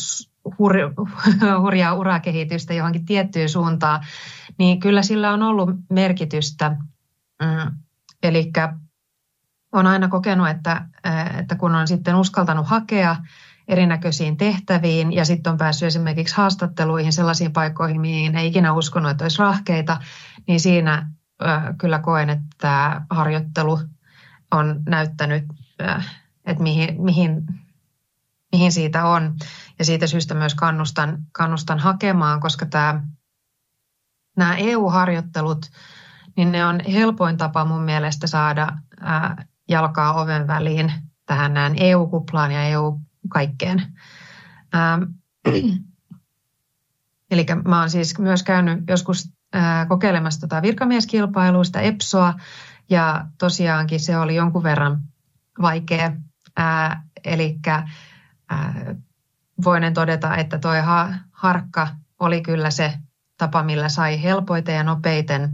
hurjaa urakehitystä johonkin tiettyyn suuntaan, niin kyllä sillä on ollut merkitystä. Eli olen aina kokenut, että kun on sitten uskaltanut hakea erinäköisiin tehtäviin ja sitten on päässyt esimerkiksi haastatteluihin sellaisiin paikkoihin, mihin ei ikinä uskonut, että olisi rahkeita, niin siinä kyllä koen, että tämä harjoittelu on näyttänyt, että mihin siitä on. Ja siitä syystä myös kannustan hakemaan, koska nämä EU-harjoittelut, niin ne on helpoin tapa mun mielestä saada jalkaa oven väliin tähän näin EU-kuplaan ja EU-kaikkeen. Eli mä oon siis myös käynyt joskus kokeilemassa virkamieskilpailua, sitä EPSOa, ja tosiaankin se oli jonkun verran vaikea. Eli voinen todeta, että toi harkka oli kyllä se tapa, millä sai helpoiten ja nopeiten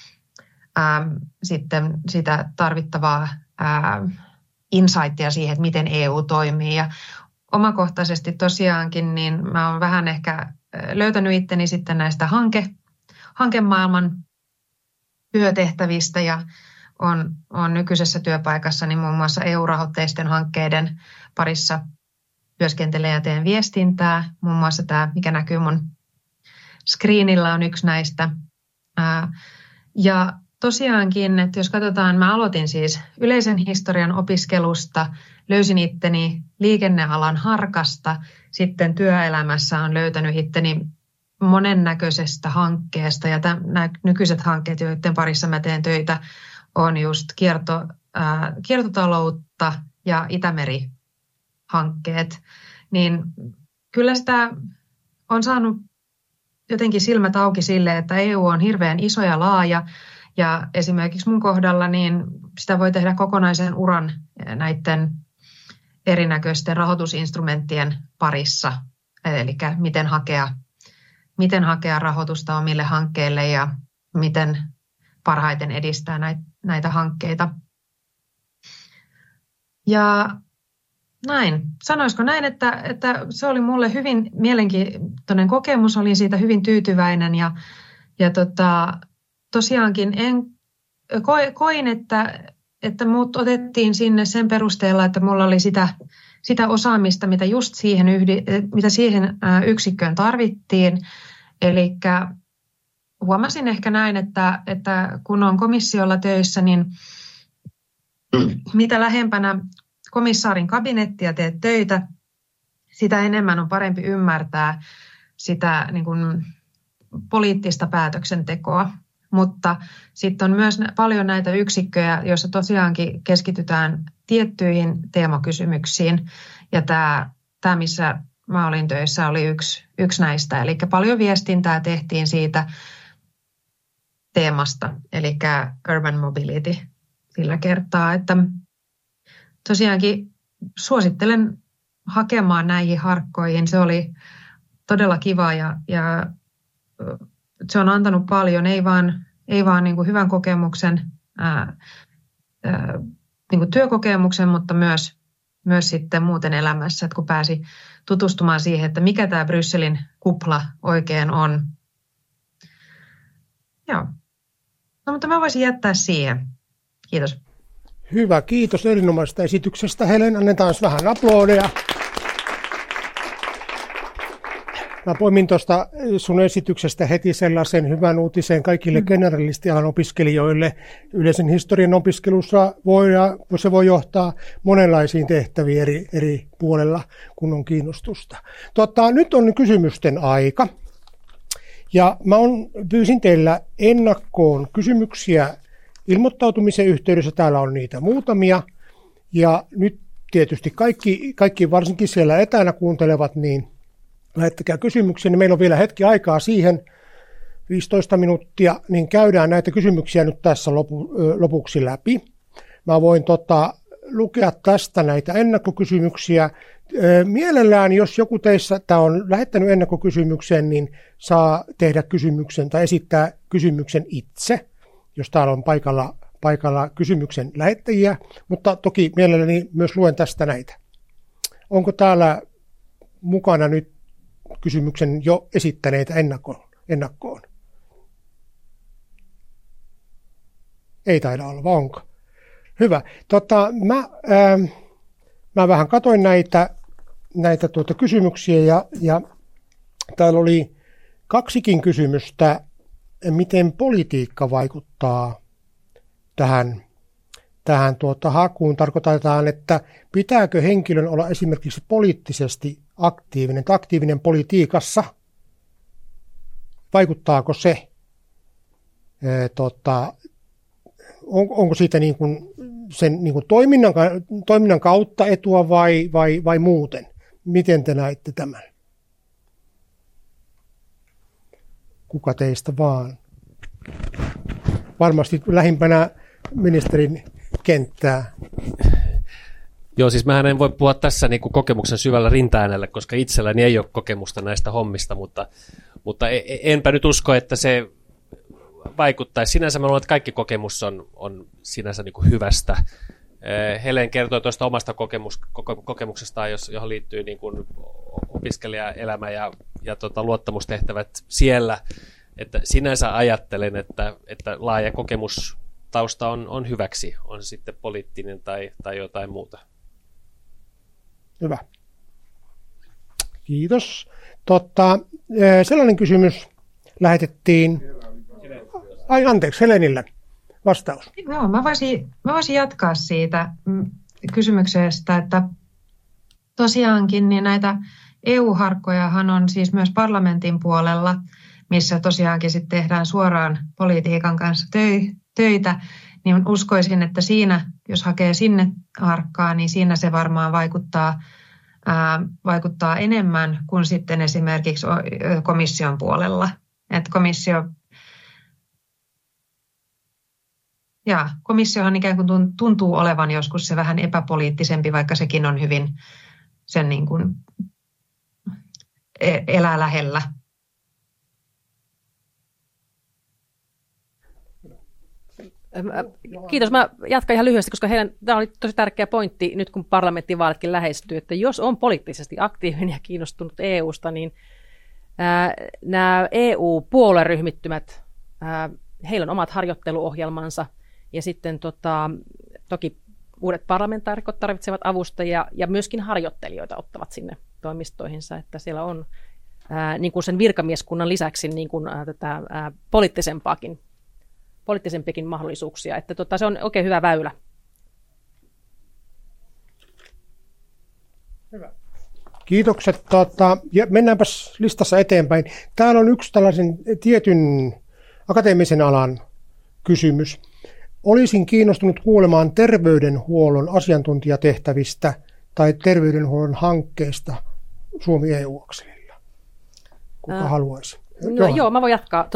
sitten sitä tarvittavaa insightia siihen, että miten EU toimii. Ja omakohtaisesti tosiaankin, niin mä oon vähän ehkä löytänyt itteni sitten näistä hankemaailman työtehtävistä, ja on nykyisessä työpaikassani muun muassa EU-rahoitteisten hankkeiden parissa työskentelen ja teen viestintää. Muun muassa tämä, mikä näkyy mun screenillä, on yksi näistä. Ja tosiaankin, että jos katsotaan, mä aloitin siis yleisen historian opiskelusta, löysin itteni liikennealan harkasta, sitten työelämässä on löytänyt itteni monennäköisestä hankkeesta, ja nämä nykyiset hankkeet, joiden parissa mä teen töitä, on just kiertotaloutta ja Itämeri-hankkeet, niin kyllä sitä on saanut jotenkin silmät auki sille, että EU on hirveän iso ja laaja, ja esimerkiksi mun kohdalla niin sitä voi tehdä kokonaisen uran näiden erinäköisten rahoitusinstrumenttien parissa, eli miten hakea rahoitusta omille hankkeille ja miten parhaiten edistää näitä hankkeita. Ja näin. Sanoisiko näin, että se oli mulle hyvin mielenkiintoinen kokemus, olin siitä hyvin tyytyväinen ja tosiaankin koin, että mut otettiin sinne sen perusteella, että mulla oli sitä osaamista, mitä just siihen yksikköön tarvittiin. Eli huomasin ehkä näin, että kun on komissiolla töissä, niin mitä lähempänä komissaarin kabinettia teet töitä, sitä enemmän on parempi ymmärtää sitä niin kuin poliittista päätöksentekoa. Mutta sitten on myös paljon näitä yksikköjä, joissa tosiaankin keskitytään tiettyihin teemakysymyksiin. Ja tämä missä mä olin töissä, oli yksi näistä. Eli paljon viestintää tehtiin siitä teemasta, eli urban mobility sillä kertaa. Että tosiaankin suosittelen hakemaan näihin harkkoihin. Se oli todella kiva ja se on antanut paljon, ei vaan niin kuin hyvän kokemuksen, niin kuin työkokemuksen, mutta myös sitten muuten elämässä, että kun pääsi tutustumaan siihen, että mikä tämä Brysselin kupla oikein on. Joo. No, mutta mä voisin jättää siihen. Kiitos. Hyvä, kiitos erinomaisesta esityksestä. Helen, annetaan vähän aplodeja. Mä poimin tuosta sun esityksestä heti sellaisen hyvän uutisen kaikille generalistialan opiskelijoille. Yleisen historian opiskelussa se voi johtaa monenlaisiin tehtäviin eri puolella, kun on kiinnostusta. Nyt on kysymysten aika. Ja mä pyysin teillä ennakkoon kysymyksiä ilmoittautumisen yhteydessä. Täällä on niitä muutamia. Ja nyt tietysti kaikki varsinkin siellä etänä kuuntelevat, niin lähettäkää kysymyksiä, niin meillä on vielä hetki aikaa siihen, 15 minuuttia, niin käydään näitä kysymyksiä nyt tässä lopuksi läpi. Mä voin lukea tästä näitä ennakkokysymyksiä. Mielellään, jos joku teistä on lähettänyt ennakkokysymyksen, niin saa tehdä kysymyksen tai esittää kysymyksen itse, jos täällä on paikalla kysymyksen lähettäjiä, mutta toki mielelläni myös luen tästä näitä. Onko täällä mukana nyt kysymyksen jo esittäneitä ennakkoon? Ei taida olla, vai onko? Hyvä. Mä vähän katsoin näitä kysymyksiä ja täällä oli 2 kysymystä, miten politiikka vaikuttaa tähän hakuun. Tarkoitetaan, että pitääkö henkilön olla esimerkiksi poliittisesti aktiivinen politiikassa, vaikuttaako se, onko siitä niin kuin sen niin kuin toiminnan kautta etua vai muuten? Miten te näette tämän? Kuka teistä vaan? Varmasti lähimpänä ministerin kenttää. Joo, siis mähän en voi puhua tässä niin kuin kokemuksen syvällä rintaäänellä, koska itselläni ei ole kokemusta näistä hommista, mutta enpä nyt usko, että se vaikuttaisi. Sinänsä mä luulen, että kaikki kokemus on sinänsä niin kuin hyvästä. Helen kertoi tuosta omasta kokemuksestaan, johon liittyy niin kuin opiskelijaelämä ja luottamustehtävät siellä. Että sinänsä ajattelen, että laaja kokemustausta on hyväksi, on se sitten poliittinen tai jotain muuta. Hyvä. Kiitos. Sellainen kysymys lähetettiin. Ai anteeksi, Helenillä vastaus. Joo, mä voisin jatkaa siitä kysymyksestä, että tosiaankin niin näitä EU-harkkojahan on siis myös parlamentin puolella, missä tosiaankin sitten tehdään suoraan politiikan kanssa töitä, niin uskoisin, että siinä, jos hakee sinne harkkaa, niin siinä se varmaan vaikuttaa enemmän kuin sitten esimerkiksi komission puolella. Että komissiohan ikään kuin tuntuu olevan joskus se vähän epäpoliittisempi, vaikka sekin on hyvin sen niin kuin elää lähellä. Kiitos. Mä jatkan ihan lyhyesti, koska tämä oli tosi tärkeä pointti nyt, kun parlamenttivaalitkin lähestyy, että jos on poliittisesti aktiivinen ja kiinnostunut EUsta, niin nämä EU-puolueryhmittymät, heillä on omat harjoitteluohjelmansa ja sitten toki uudet parlamentaarikot tarvitsevat avustajia ja myöskin harjoittelijoita ottavat sinne toimistoihinsa, että siellä on niin kuin sen virkamieskunnan lisäksi niin kuin, tätä poliittisempiakin mahdollisuuksia, että se on oikein hyvä väylä. Hyvä. Kiitokset. Ja mennäänpäs listassa eteenpäin. Täällä on yksi tällaisen tietyn akateemisen alan kysymys. Olisin kiinnostunut kuulemaan terveydenhuollon asiantuntijatehtävistä tai terveydenhuollon hankkeista Suomi-EU-akselilla. Kuka haluaisi? Joo, mä voin jatkaa.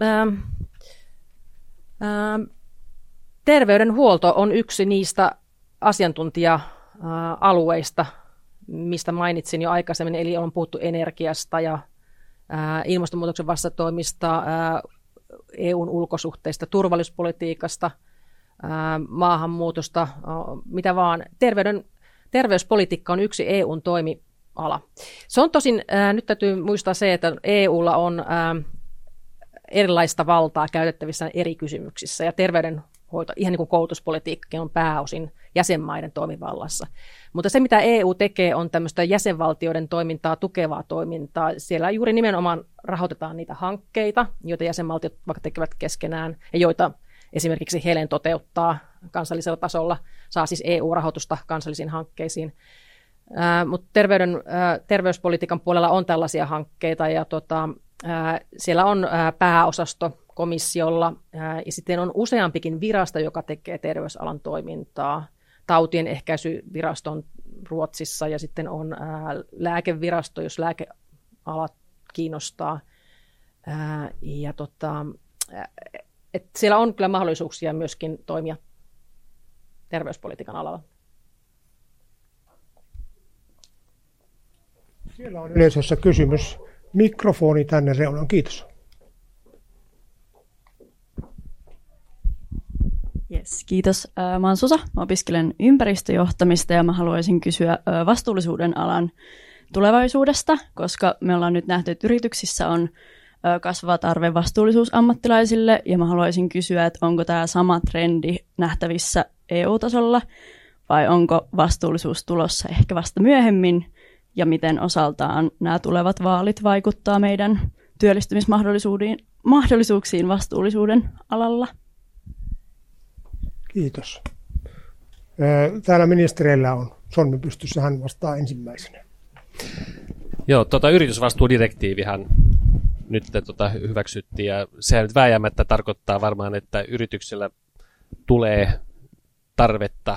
Terveydenhuolto on yksi niistä asiantuntija-alueista, mistä mainitsin jo aikaisemmin, eli on puhuttu energiasta ja ilmastonmuutoksen vastatoimista, EUn ulkosuhteista, turvallisuuspolitiikasta, maahanmuutosta, mitä vaan. Terveyspolitiikka on yksi EUn toimiala. Se on tosin, nyt täytyy muistaa se, että EUlla on erilaista valtaa käytettävissä eri kysymyksissä, ja terveydenhoito, ihan niin kuin koulutuspolitiikkakin, on pääosin jäsenmaiden toimivallassa. Mutta se, mitä EU tekee, on tämmöistä jäsenvaltioiden toimintaa, tukevaa toimintaa. Siellä juuri nimenomaan rahoitetaan niitä hankkeita, joita jäsenvaltiot vaikka tekevät keskenään, ja joita esimerkiksi Helen toteuttaa kansallisella tasolla, saa siis EU-rahoitusta kansallisiin hankkeisiin. Mutta terveyspolitiikan puolella on tällaisia hankkeita, ja siellä on pääosasto komissiolla, ja sitten on useampikin virasto, joka tekee terveysalan toimintaa. Tautien ehkäisyvirasto on Ruotsissa, ja sitten on lääkevirasto, jos lääkealat kiinnostaa. Siellä on kyllä mahdollisuuksia myöskin toimia terveyspolitiikan alalla. Siellä on yleisössä kysymys. Mikrofoni tänne reunaan. Kiitos. Yes, kiitos. Mä oon Susa. Mä opiskelen ympäristöjohtamista ja mä haluaisin kysyä vastuullisuuden alan tulevaisuudesta, koska me ollaan nyt nähty, että yrityksissä on kasvava tarve vastuullisuusammattilaisille, ja mä haluaisin kysyä, että onko tämä sama trendi nähtävissä EU-tasolla vai onko vastuullisuus tulossa ehkä vasta myöhemmin, ja miten osaltaan nämä tulevat vaalit vaikuttaa meidän työllistymismahdollisuuksiin vastuullisuuden alalla? Kiitos. Täällä ministereillä on sormi pystyssä, hän vastaa ensimmäisenä. Joo, yritysvastuudirektiivihan nyt hyväksyttiin, ja sehän nyt vääjäämättä tarkoittaa varmaan, että yrityksillä tulee tarvetta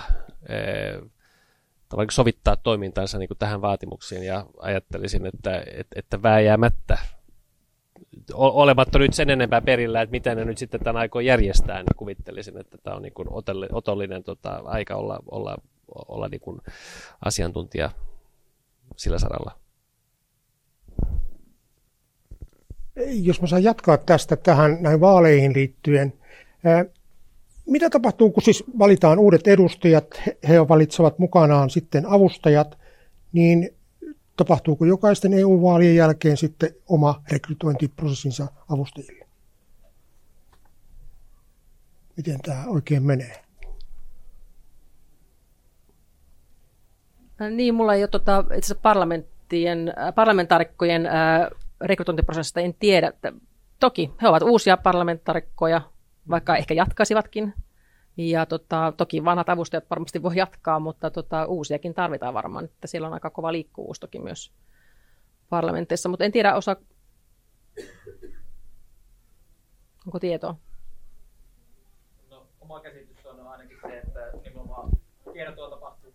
sovittaa toimintansa niin kuin tähän vaatimuksiin, ja ajattelisin, että vääjäämättä olematta nyt sen enempää perillä, että mitä ne nyt sitten tämän aikoo järjestää, niin kuvittelisin, että tämä on niin kuin otollinen aika olla niin kuin asiantuntija sillä saralla. Jos mä saan jatkaa tästä näihin vaaleihin liittyen. Mitä tapahtuu, kun siis valitaan uudet edustajat, he valitsevat mukanaan sitten avustajat, niin tapahtuuko jokaisten EU-vaalien jälkeen sitten oma rekrytointiprosessinsa avustajille? Miten tämä oikein menee? Niin, mulla ei ole itse asiassa parlamentaarikkojen rekrytointiprosessista en tiedä. Toki he ovat uusia parlamentaarikkoja, vaikka ehkä jatkaisivatkin. Ja toki vanhat avustajat varmasti voi jatkaa, mutta uusiakin tarvitaan varmaan, että siellä on aika kova liikkuvuus toki myös parlamentissa, mutta en tiedä onko tietoa? No, oma käsitys on ainakin se, että nimenomaan kiertoa tapahtuu.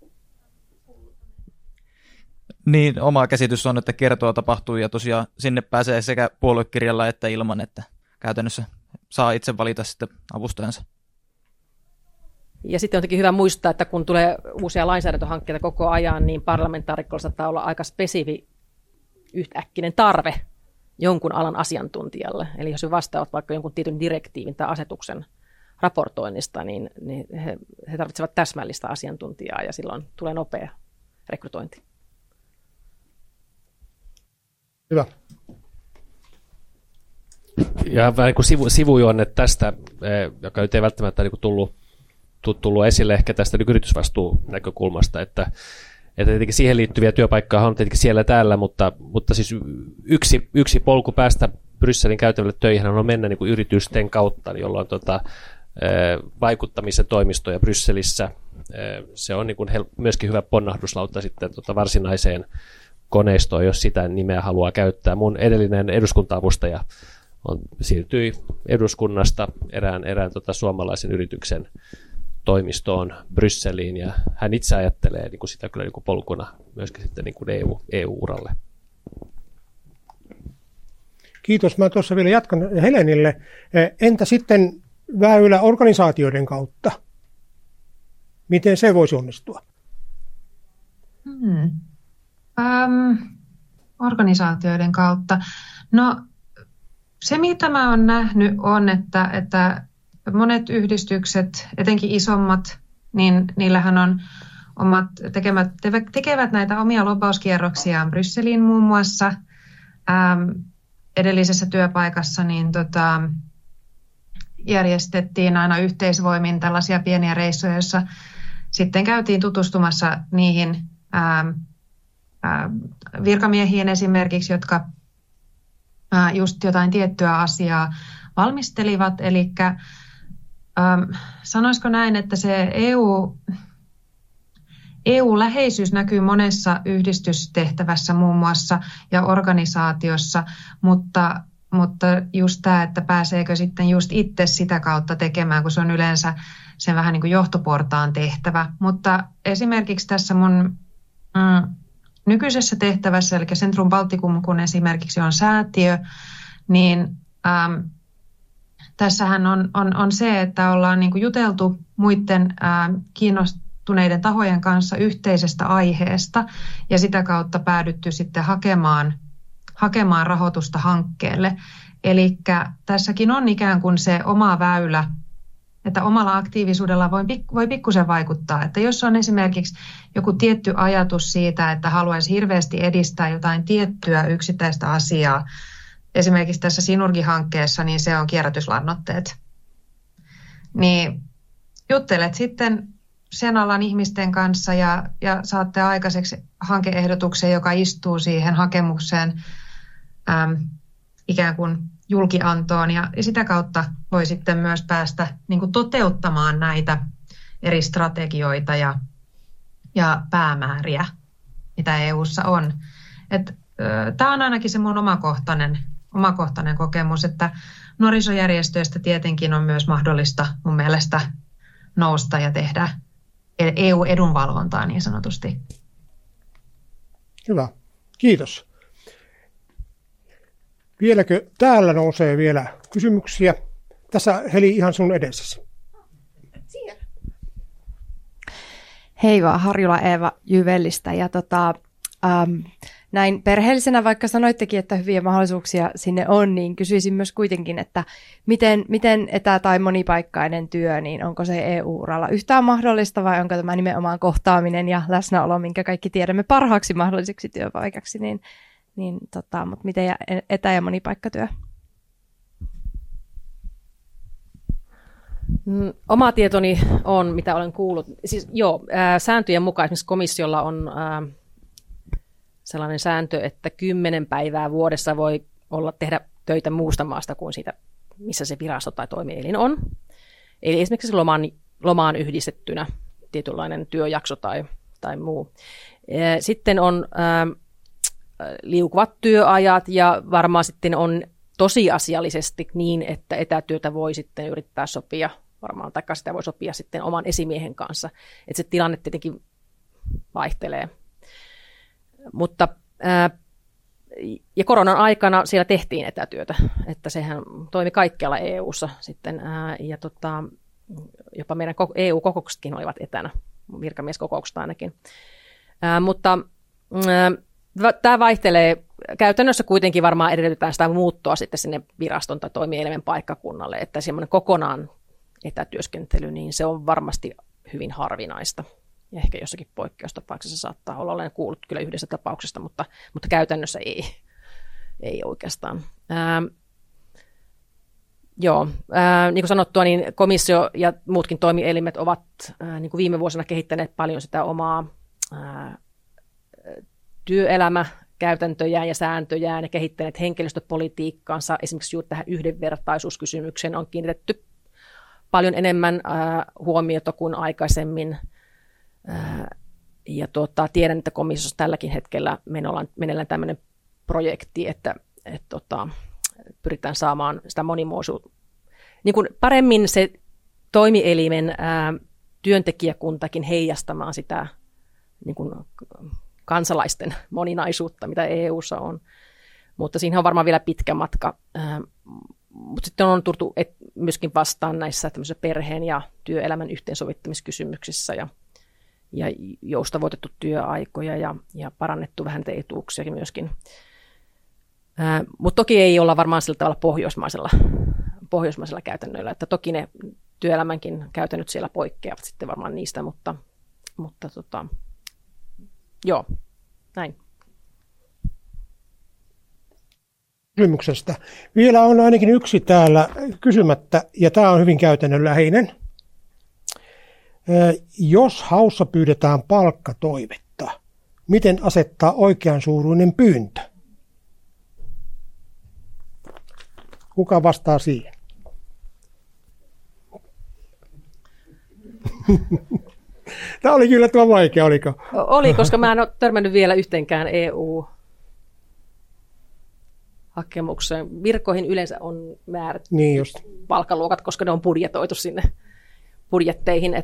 Niin, oma käsitys on, että kiertoa tapahtuu ja tosiaan sinne pääsee sekä puoluekirjalla että ilman, että käytännössä saa itse valita sitten avustajansa. Ja sitten on tietenkin hyvä muistaa, että kun tulee uusia lainsäädäntöhankkeita koko ajan, niin parlamentaarikolla saattaa olla aika spesifi yhtäkkinen tarve jonkun alan asiantuntijalle. Eli jos he vastaavat vaikka jonkun tietyn direktiivin tai asetuksen raportoinnista, niin he tarvitsevat täsmällistä asiantuntijaa ja silloin tulee nopea rekrytointi. Hyvä. Ja vähän kuin sivujuonne tästä, joka nyt ei välttämättä niin tullut esille ehkä tästä yritysvastuun näkökulmasta, että tietenkin siihen liittyviä työpaikkoja on tietenkin siellä täällä, mutta siis yksi polku päästä Brysselin käytävälle töihin on mennä niin kuin yritysten kautta, jolloin vaikuttamisen toimistoja Brysselissä. Se on niin kuin myöskin hyvä ponnahduslauta sitten varsinaiseen koneistoon, jos sitä nimeä haluaa käyttää. Mun edellinen eduskunta-avustaja siirtyi eduskunnasta erään suomalaisen yrityksen toimistoon Brysseliin, ja hän itse ajattelee niin kuin sitä kyllä niin kuin polkuna myöskin sitten niin kuin EU-uralle. Kiitos. Mä tuossa vielä jatkan Helenille. Entä sitten väylä organisaatioiden kautta? Miten se voisi onnistua? Organisaatioiden kautta. No se, mitä mä oon nähnyt, on, että monet yhdistykset, etenkin isommat, niin niillähän on tekevät näitä omia lobbauskierroksiaan Brysseliin muun muassa. Edellisessä työpaikassa niin järjestettiin aina yhteisvoimin tällaisia pieniä reissuja, joissa sitten käytiin tutustumassa niihin virkamiehiin esimerkiksi, jotka just jotain tiettyä asiaa valmistelivat. Eli sanoisiko näin, että se EU-läheisyys näkyy monessa yhdistystehtävässä muun muassa ja organisaatiossa, mutta just tämä, että pääseekö sitten just itse sitä kautta tekemään, kun se on yleensä sen vähän niin kuin johtoportaan tehtävä. Mutta esimerkiksi tässä mun nykyisessä tehtävässä, eli Centrum Balticum, kun esimerkiksi on säätiö, niin tässähän on se, että ollaan niin kuin juteltu muiden kiinnostuneiden tahojen kanssa yhteisestä aiheesta ja sitä kautta päädytty sitten hakemaan rahoitusta hankkeelle. Eli tässäkin on ikään kuin se oma väylä, että omalla aktiivisuudella voi pikkusen vaikuttaa. Että jos on esimerkiksi joku tietty ajatus siitä, että haluaisi hirveästi edistää jotain tiettyä yksittäistä asiaa, esimerkiksi tässä Sinurgi-hankkeessa, niin se on kierrätyslannoitteet. Niin juttelet sitten sen alan ihmisten kanssa ja saatte aikaiseksi hankeehdotuksen, joka istuu siihen hakemukseen ikään kuin julkiantoon. Ja sitä kautta voi sitten myös päästä niin kuin toteuttamaan näitä eri strategioita ja päämääriä, mitä EU:ssa on. Tämä on ainakin se mun omakohtainen kokemus, että nuorisojärjestöistä tietenkin on myös mahdollista mun mielestä nousta ja tehdä EU-edunvalvontaa niin sanotusti. Hyvä, kiitos. Vieläkö täällä nousee vielä kysymyksiä? Tässä Heli ihan sun edessäsi. Hei vaan, Harjula Eeva Jyvellistä. Ja näin perheellisenä, vaikka sanoittekin, että hyviä mahdollisuuksia sinne on, niin kysyisin myös kuitenkin, että miten etä- tai monipaikkainen työ, niin onko se EU-uralla yhtään mahdollista vai onko tämä nimenomaan kohtaaminen ja läsnäolo, minkä kaikki tiedämme parhaaksi mahdolliseksi työpaikaksi, mutta miten etä- ja monipaikkatyö? Oma tietoni on, mitä olen kuullut. Siis, sääntöjen mukaan esimerkiksi komissiolla on sellainen sääntö, että 10 päivää vuodessa voi tehdä töitä muusta maasta kuin siitä missä se virasto tai toimielin on. Eli esimerkiksi lomaan yhdistettynä tietynlainen työjakso tai muu. Sitten on liukuvat työajat ja varmaan sitten on tosiasiallisesti niin, että etätyötä voi sitten yrittää sopia varmaan, tai sitä voi sopia sitten oman esimiehen kanssa. Että se tilanne tietenkin vaihtelee. Mutta ja koronan aikana siellä tehtiin etätyötä, että sehän toimi kaikkialla EU:ssa sitten, ja jopa meidän EU-kokouksetkin olivat etänä, virkamieskokoukset ainakin. Mutta tämä vaihtelee. Käytännössä kuitenkin varmaan edellytetään sitä muuttoa sitten sinne viraston tai toimielimen paikkakunnalle, että semmoinen kokonaan etätyöskentely, niin se on varmasti hyvin harvinaista. Ja ehkä jossakin poikkeustapauksessa saattaa olla, olen kuullut kyllä yhdessä tapauksesta, mutta käytännössä ei oikeastaan. Niin kuin sanottua, niin komissio ja muutkin toimielimet ovat niin kuin viime vuosina kehittäneet paljon sitä omaa työelämäkäytäntöjään ja sääntöjään ja kehittäneet henkilöstöpolitiikkaansa. Esimerkiksi juuri tähän yhdenvertaisuuskysymykseen on kiinnitetty paljon enemmän huomiota kuin aikaisemmin. Ja tiedän, että komissiossa tälläkin hetkellä meneillään tämmöinen projekti, että pyritään saamaan sitä monimuotoisuutta. Niin kuin paremmin se toimielimen työntekijäkuntakin heijastamaan sitä niin kuin kansalaisten moninaisuutta, mitä EU:ssa on. Mutta siinä on varmaan vielä pitkä matka. Mutta sitten on tultu myöskin vastaan näissä perheen ja työelämän yhteensovittamiskysymyksissä ja joustavoitettu työaikoja ja parannettu vähän etuuksiakin myöskin. Mutta toki ei olla varmaan sillä tavalla pohjoismaisella käytännöillä, että toki ne työelämänkin käytännöt siellä poikkeavat sitten varmaan niistä, mutta joo, näin. Kysymyksestä. Vielä on ainakin yksi täällä kysymättä, ja tämä on hyvin käytännönläheinen. Jos haussa pyydetään palkkatoimetta, miten asettaa oikean suuruinen pyyntö? Kuka vastaa siihen? Tämä oli kyllä tuo vaikea, oliko? Oli, koska mä en ole törmännyt vielä yhteenkään EU-hakemukseen. Virkoihin yleensä on määrät palkkaluokat, koska ne on budjetoitu sinne budjetteihin.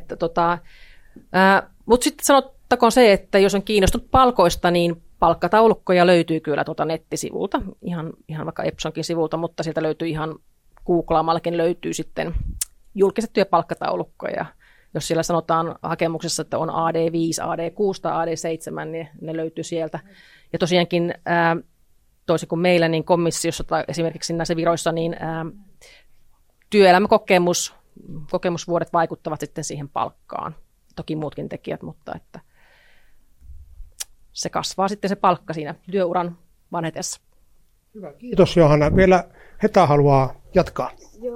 Mutta sitten sanottakoon se, että jos on kiinnostunut palkoista, niin palkkataulukkoja löytyy kyllä nettisivulta, ihan vaikka Epsonkin sivulta, mutta sieltä löytyy ihan googlaamallakin löytyy sitten julkistettuja palkkataulukkoja. Jos siellä sanotaan hakemuksessa, että on AD5, AD6 tai AD7, niin ne löytyy sieltä. Ja tosiaankin toisin kuin meillä, niin komissiossa tai esimerkiksi näissä viroissa, niin työelämäkokemusvuodet vaikuttavat sitten siihen palkkaan. Toki muutkin tekijät, mutta että se kasvaa sitten se palkka siinä työuran vanhetessa. Hyvä, kiitos Johanna. Vielä Heta haluaa jatkaa.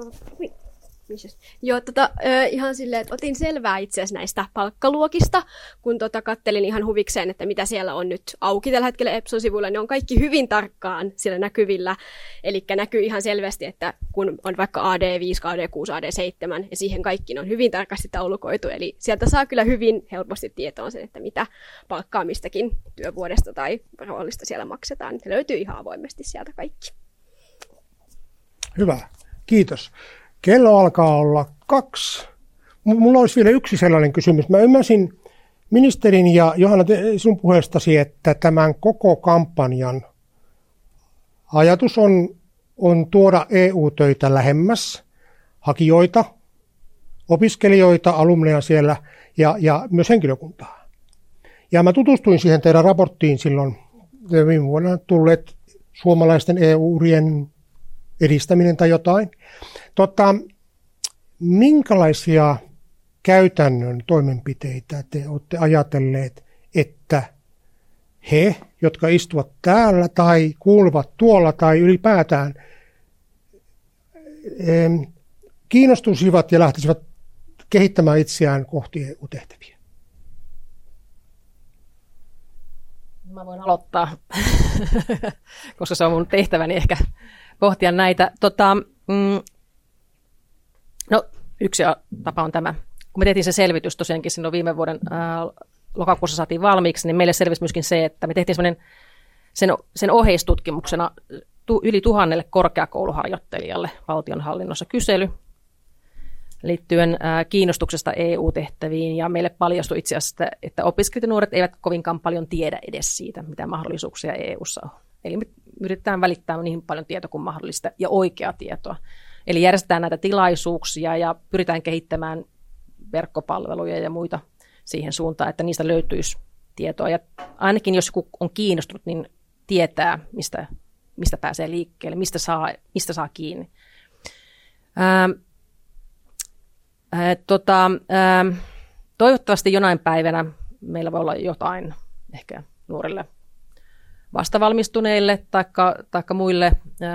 Joo, ihan silleen, että otin selvää itse asiassa näistä palkkaluokista, kun kattelin ihan huvikseen, että mitä siellä on nyt auki tällä hetkellä Epson-sivuilla. Ne on kaikki hyvin tarkkaan siellä näkyvillä, eli näkyy ihan selvästi, että kun on vaikka AD5, AD6, AD7, ja siihen kaikkiin on hyvin tarkasti taulukoitu, eli sieltä saa kyllä hyvin helposti tietoon sen, että mitä palkkaa mistäkin työvuodesta tai roolista siellä maksetaan. Se löytyy ihan avoimesti sieltä kaikki. Hyvä, kiitos. Kello alkaa olla 2. Mulla olisi vielä yksi sellainen kysymys. Mä ymmärsin ministerin ja Johanna sinun puheestasi, että tämän koko kampanjan ajatus on tuoda EU-töitä lähemmäs, hakijoita, opiskelijoita, alumneja siellä ja myös henkilökuntaa. Ja mä tutustuin siihen teidän raporttiin silloin viime vuonna tulleet suomalaisten EU-urien edistäminen tai jotain. Minkälaisia käytännön toimenpiteitä te olette ajatelleet, että he, jotka istuvat täällä tai kuuluvat tuolla tai ylipäätään, kiinnostuisivat ja lähtisivät kehittämään itseään kohti EU-tehtäviä? Mä voin aloittaa, koska se on mun tehtäväni ehkä pohtia näitä. Yksi tapa on tämä. Kun me tehtiin se selvitys tosiaankin silloin viime vuoden lokakuussa saatiin valmiiksi, niin meille selvisi myöskin se, että me tehtiin sen oheistutkimuksena yli 1000 korkeakouluharjoittelijalle valtionhallinnossa kysely liittyen kiinnostuksesta EU-tehtäviin, ja meille paljastui itse asiassa, että opiskelijanuoret eivät kovinkaan paljon tiedä edes siitä, mitä mahdollisuuksia EU:ssa on. Eli me yritetään välittää niin paljon tietoa kuin mahdollista ja oikeaa tietoa. Eli järjestetään näitä tilaisuuksia ja pyritään kehittämään verkkopalveluja ja muita siihen suuntaan, että niistä löytyisi tietoa. Ja ainakin jos joku on kiinnostunut, niin tietää, mistä pääsee liikkeelle, mistä saa kiinni. Toivottavasti jonain päivänä meillä voi olla jotain ehkä nuorille vastavalmistuneille tai muille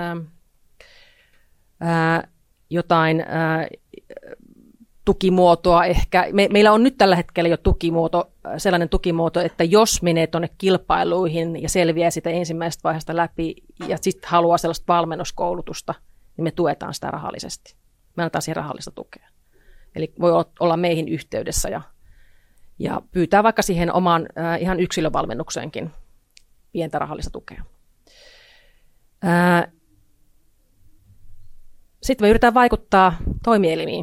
jotain tukimuotoa ehkä. Meillä on nyt tällä hetkellä jo sellainen tukimuoto, että jos menee tuonne kilpailuihin ja selviää sitä ensimmäisestä vaiheesta läpi ja sitten haluaa sellaista valmennuskoulutusta, niin me tuetaan sitä rahallisesti. Me annetaan siihen rahallista tukea. Eli voi olla meihin yhteydessä ja pyytää vaikka siihen omaan ihan yksilövalmennukseenkin pientä rahallista tukea. Sitten me yritetään vaikuttaa toimielimiin.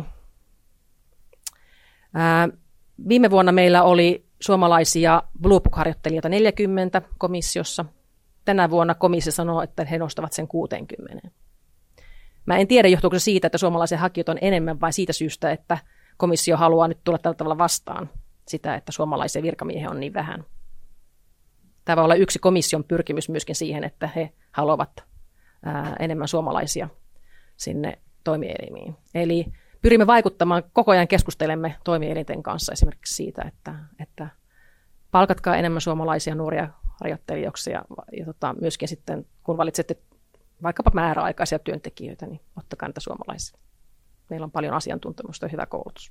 Viime vuonna meillä oli suomalaisia Blue Book-harjoittelijoita 40 komissiossa. Tänä vuonna komissio sanoo, että he nostavat sen 60. Mä en tiedä, johtuuko se siitä, että suomalaisia hakijoita on enemmän vai siitä syystä, että komissio haluaa nyt tulla tällä tavalla vastaan sitä, että suomalaisia virkamiehiä on niin vähän. Tämä voi olla yksi komission pyrkimys myöskin siihen, että he haluavat enemmän suomalaisia sinne toimielimiin. Eli pyrimme vaikuttamaan, koko ajan keskustelemme toimielinten kanssa esimerkiksi siitä, että palkatkaa enemmän suomalaisia nuoria harjoittelijoiksi ja myöskin sitten, kun valitsette vaikkapa määräaikaisia työntekijöitä, niin ottakaa niitä suomalaisia. Meillä on paljon asiantuntemusta ja hyvä koulutus.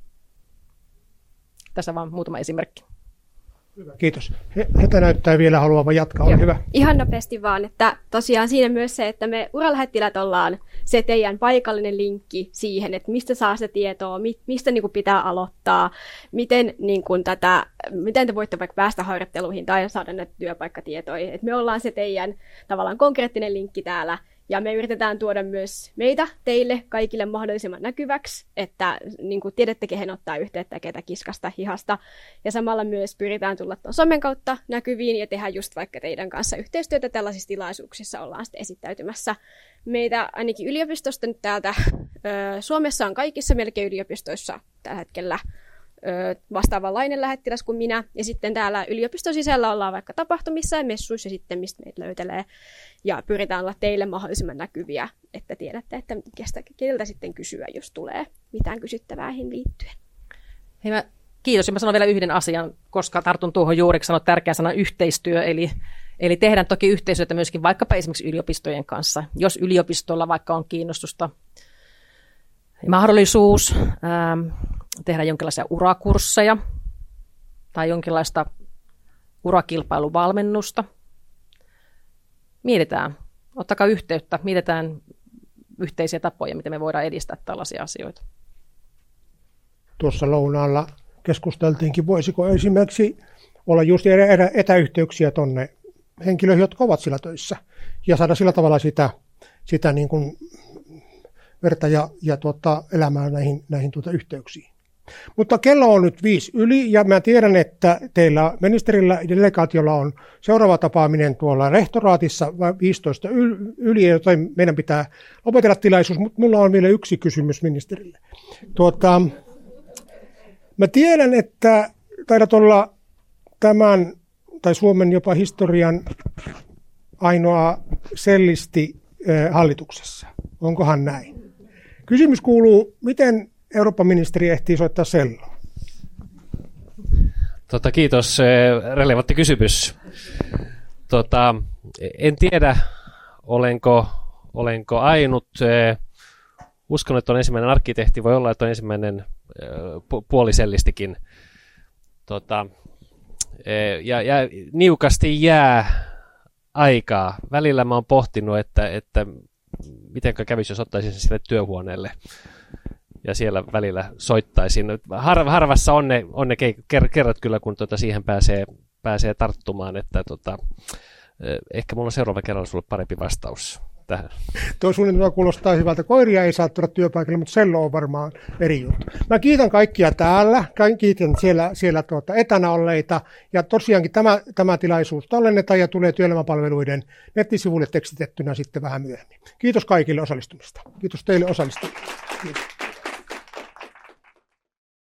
Tässä vaan muutama esimerkki. Hyvä, kiitos. Heta näyttää vielä haluavan jatkaa, ole hyvä. Ihan nopeasti vaan, että tosiaan siinä myös se, että me Uralähettiläät ollaan se teidän paikallinen linkki siihen, että mistä saa se tietoa, mistä niin kuin pitää aloittaa, miten te voitte vaikka päästä harjoitteluihin tai saada näitä työpaikkatietoja. Että me ollaan se teidän tavallaan konkreettinen linkki täällä. Ja me yritetään tuoda myös meitä teille kaikille mahdollisimman näkyväksi, että niin kuin tiedätte, kehen ottaa yhteyttä, ketä kiskasta hihasta. Ja samalla myös pyritään tulla tuon somen kautta näkyviin ja tehdä just vaikka teidän kanssa yhteistyötä tällaisissa tilaisuuksissa ollaan sitten esittäytymässä. Meitä ainakin yliopistosta nyt täältä Suomessa on kaikissa melkein yliopistoissa tällä hetkellä vastaavanlainen lähettiläs kuin minä. Ja sitten täällä yliopiston sisällä ollaan vaikka tapahtumissa ja messuissa sitten, mistä meitä löytelee. Ja pyritään olla teille mahdollisimman näkyviä, että tiedätte, että keltä sitten kysyä, jos tulee mitään kysyttäväähin liittyen. Hei, kiitos. Ja mä sanon vielä yhden asian, koska tartun tuohon juuriksi sanoa tärkeän sanan yhteistyö. Eli tehdään toki yhteistyötä myöskin vaikkapa esimerkiksi yliopistojen kanssa. Jos yliopistolla vaikka on kiinnostusta ja mahdollisuus tehdä jonkinlaisia urakursseja tai jonkinlaista urakilpailuvalmennusta. Mietitään, ottakaa yhteyttä, mietitään yhteisiä tapoja, miten me voidaan edistää tällaisia asioita. Tuossa lounaalla keskusteltiinkin, voisiko esimerkiksi olla just etäyhteyksiä tuonne henkilöihin, jotka ovat sillä töissä, ja saada sillä tavalla sitä niin kuin verta ja elämää näihin yhteyksiin. Mutta kello on nyt 5 yli, ja mä tiedän, että teillä ministerillä ja delegaatiolla on seuraava tapaaminen tuolla rehtoraatissa 15 yli, joten meidän pitää lopetella tilaisuus, mutta mulla on vielä yksi kysymys ministerille. Mä tiedän, että taidat olla tämän tai Suomen jopa historian ainoa sellisti hallituksessa. Onkohan näin? Kysymys kuuluu, miten Eurooppa-ministeri ehtii soittaa selloa? Kiitos. Relevantti kysymys. En tiedä, olenko ainut. Uskon, että on ensimmäinen arkkitehti. Voi olla, että on ensimmäinen puolisellistikin. Ja niukasti jää aikaa. Välillä mä oon pohtinut, että miten kävisi, jos ottaisin sen sille työhuoneelle. ja siellä välillä soittaisin. Harvassa on ne kerrat kyllä, kun siihen pääsee tarttumaan, että ehkä mulla on seuraava kerralla sulle parempi vastaus tähän. Tuo suunnitelma kuulostaa hyvältä. Koiria ei saa tuoda työpaikalle, mutta sello on varmaan eri juttu. Mä kiitän kaikkia täällä, kiitän siellä etänä olleita, ja tosiaankin tämä tilaisuus tallennetaan ja tulee työelämäpalveluiden nettisivuille tekstitettynä sitten vähän myöhemmin. Kiitos kaikille osallistumista. Kiitos teille osallistumisesta. Kiitos.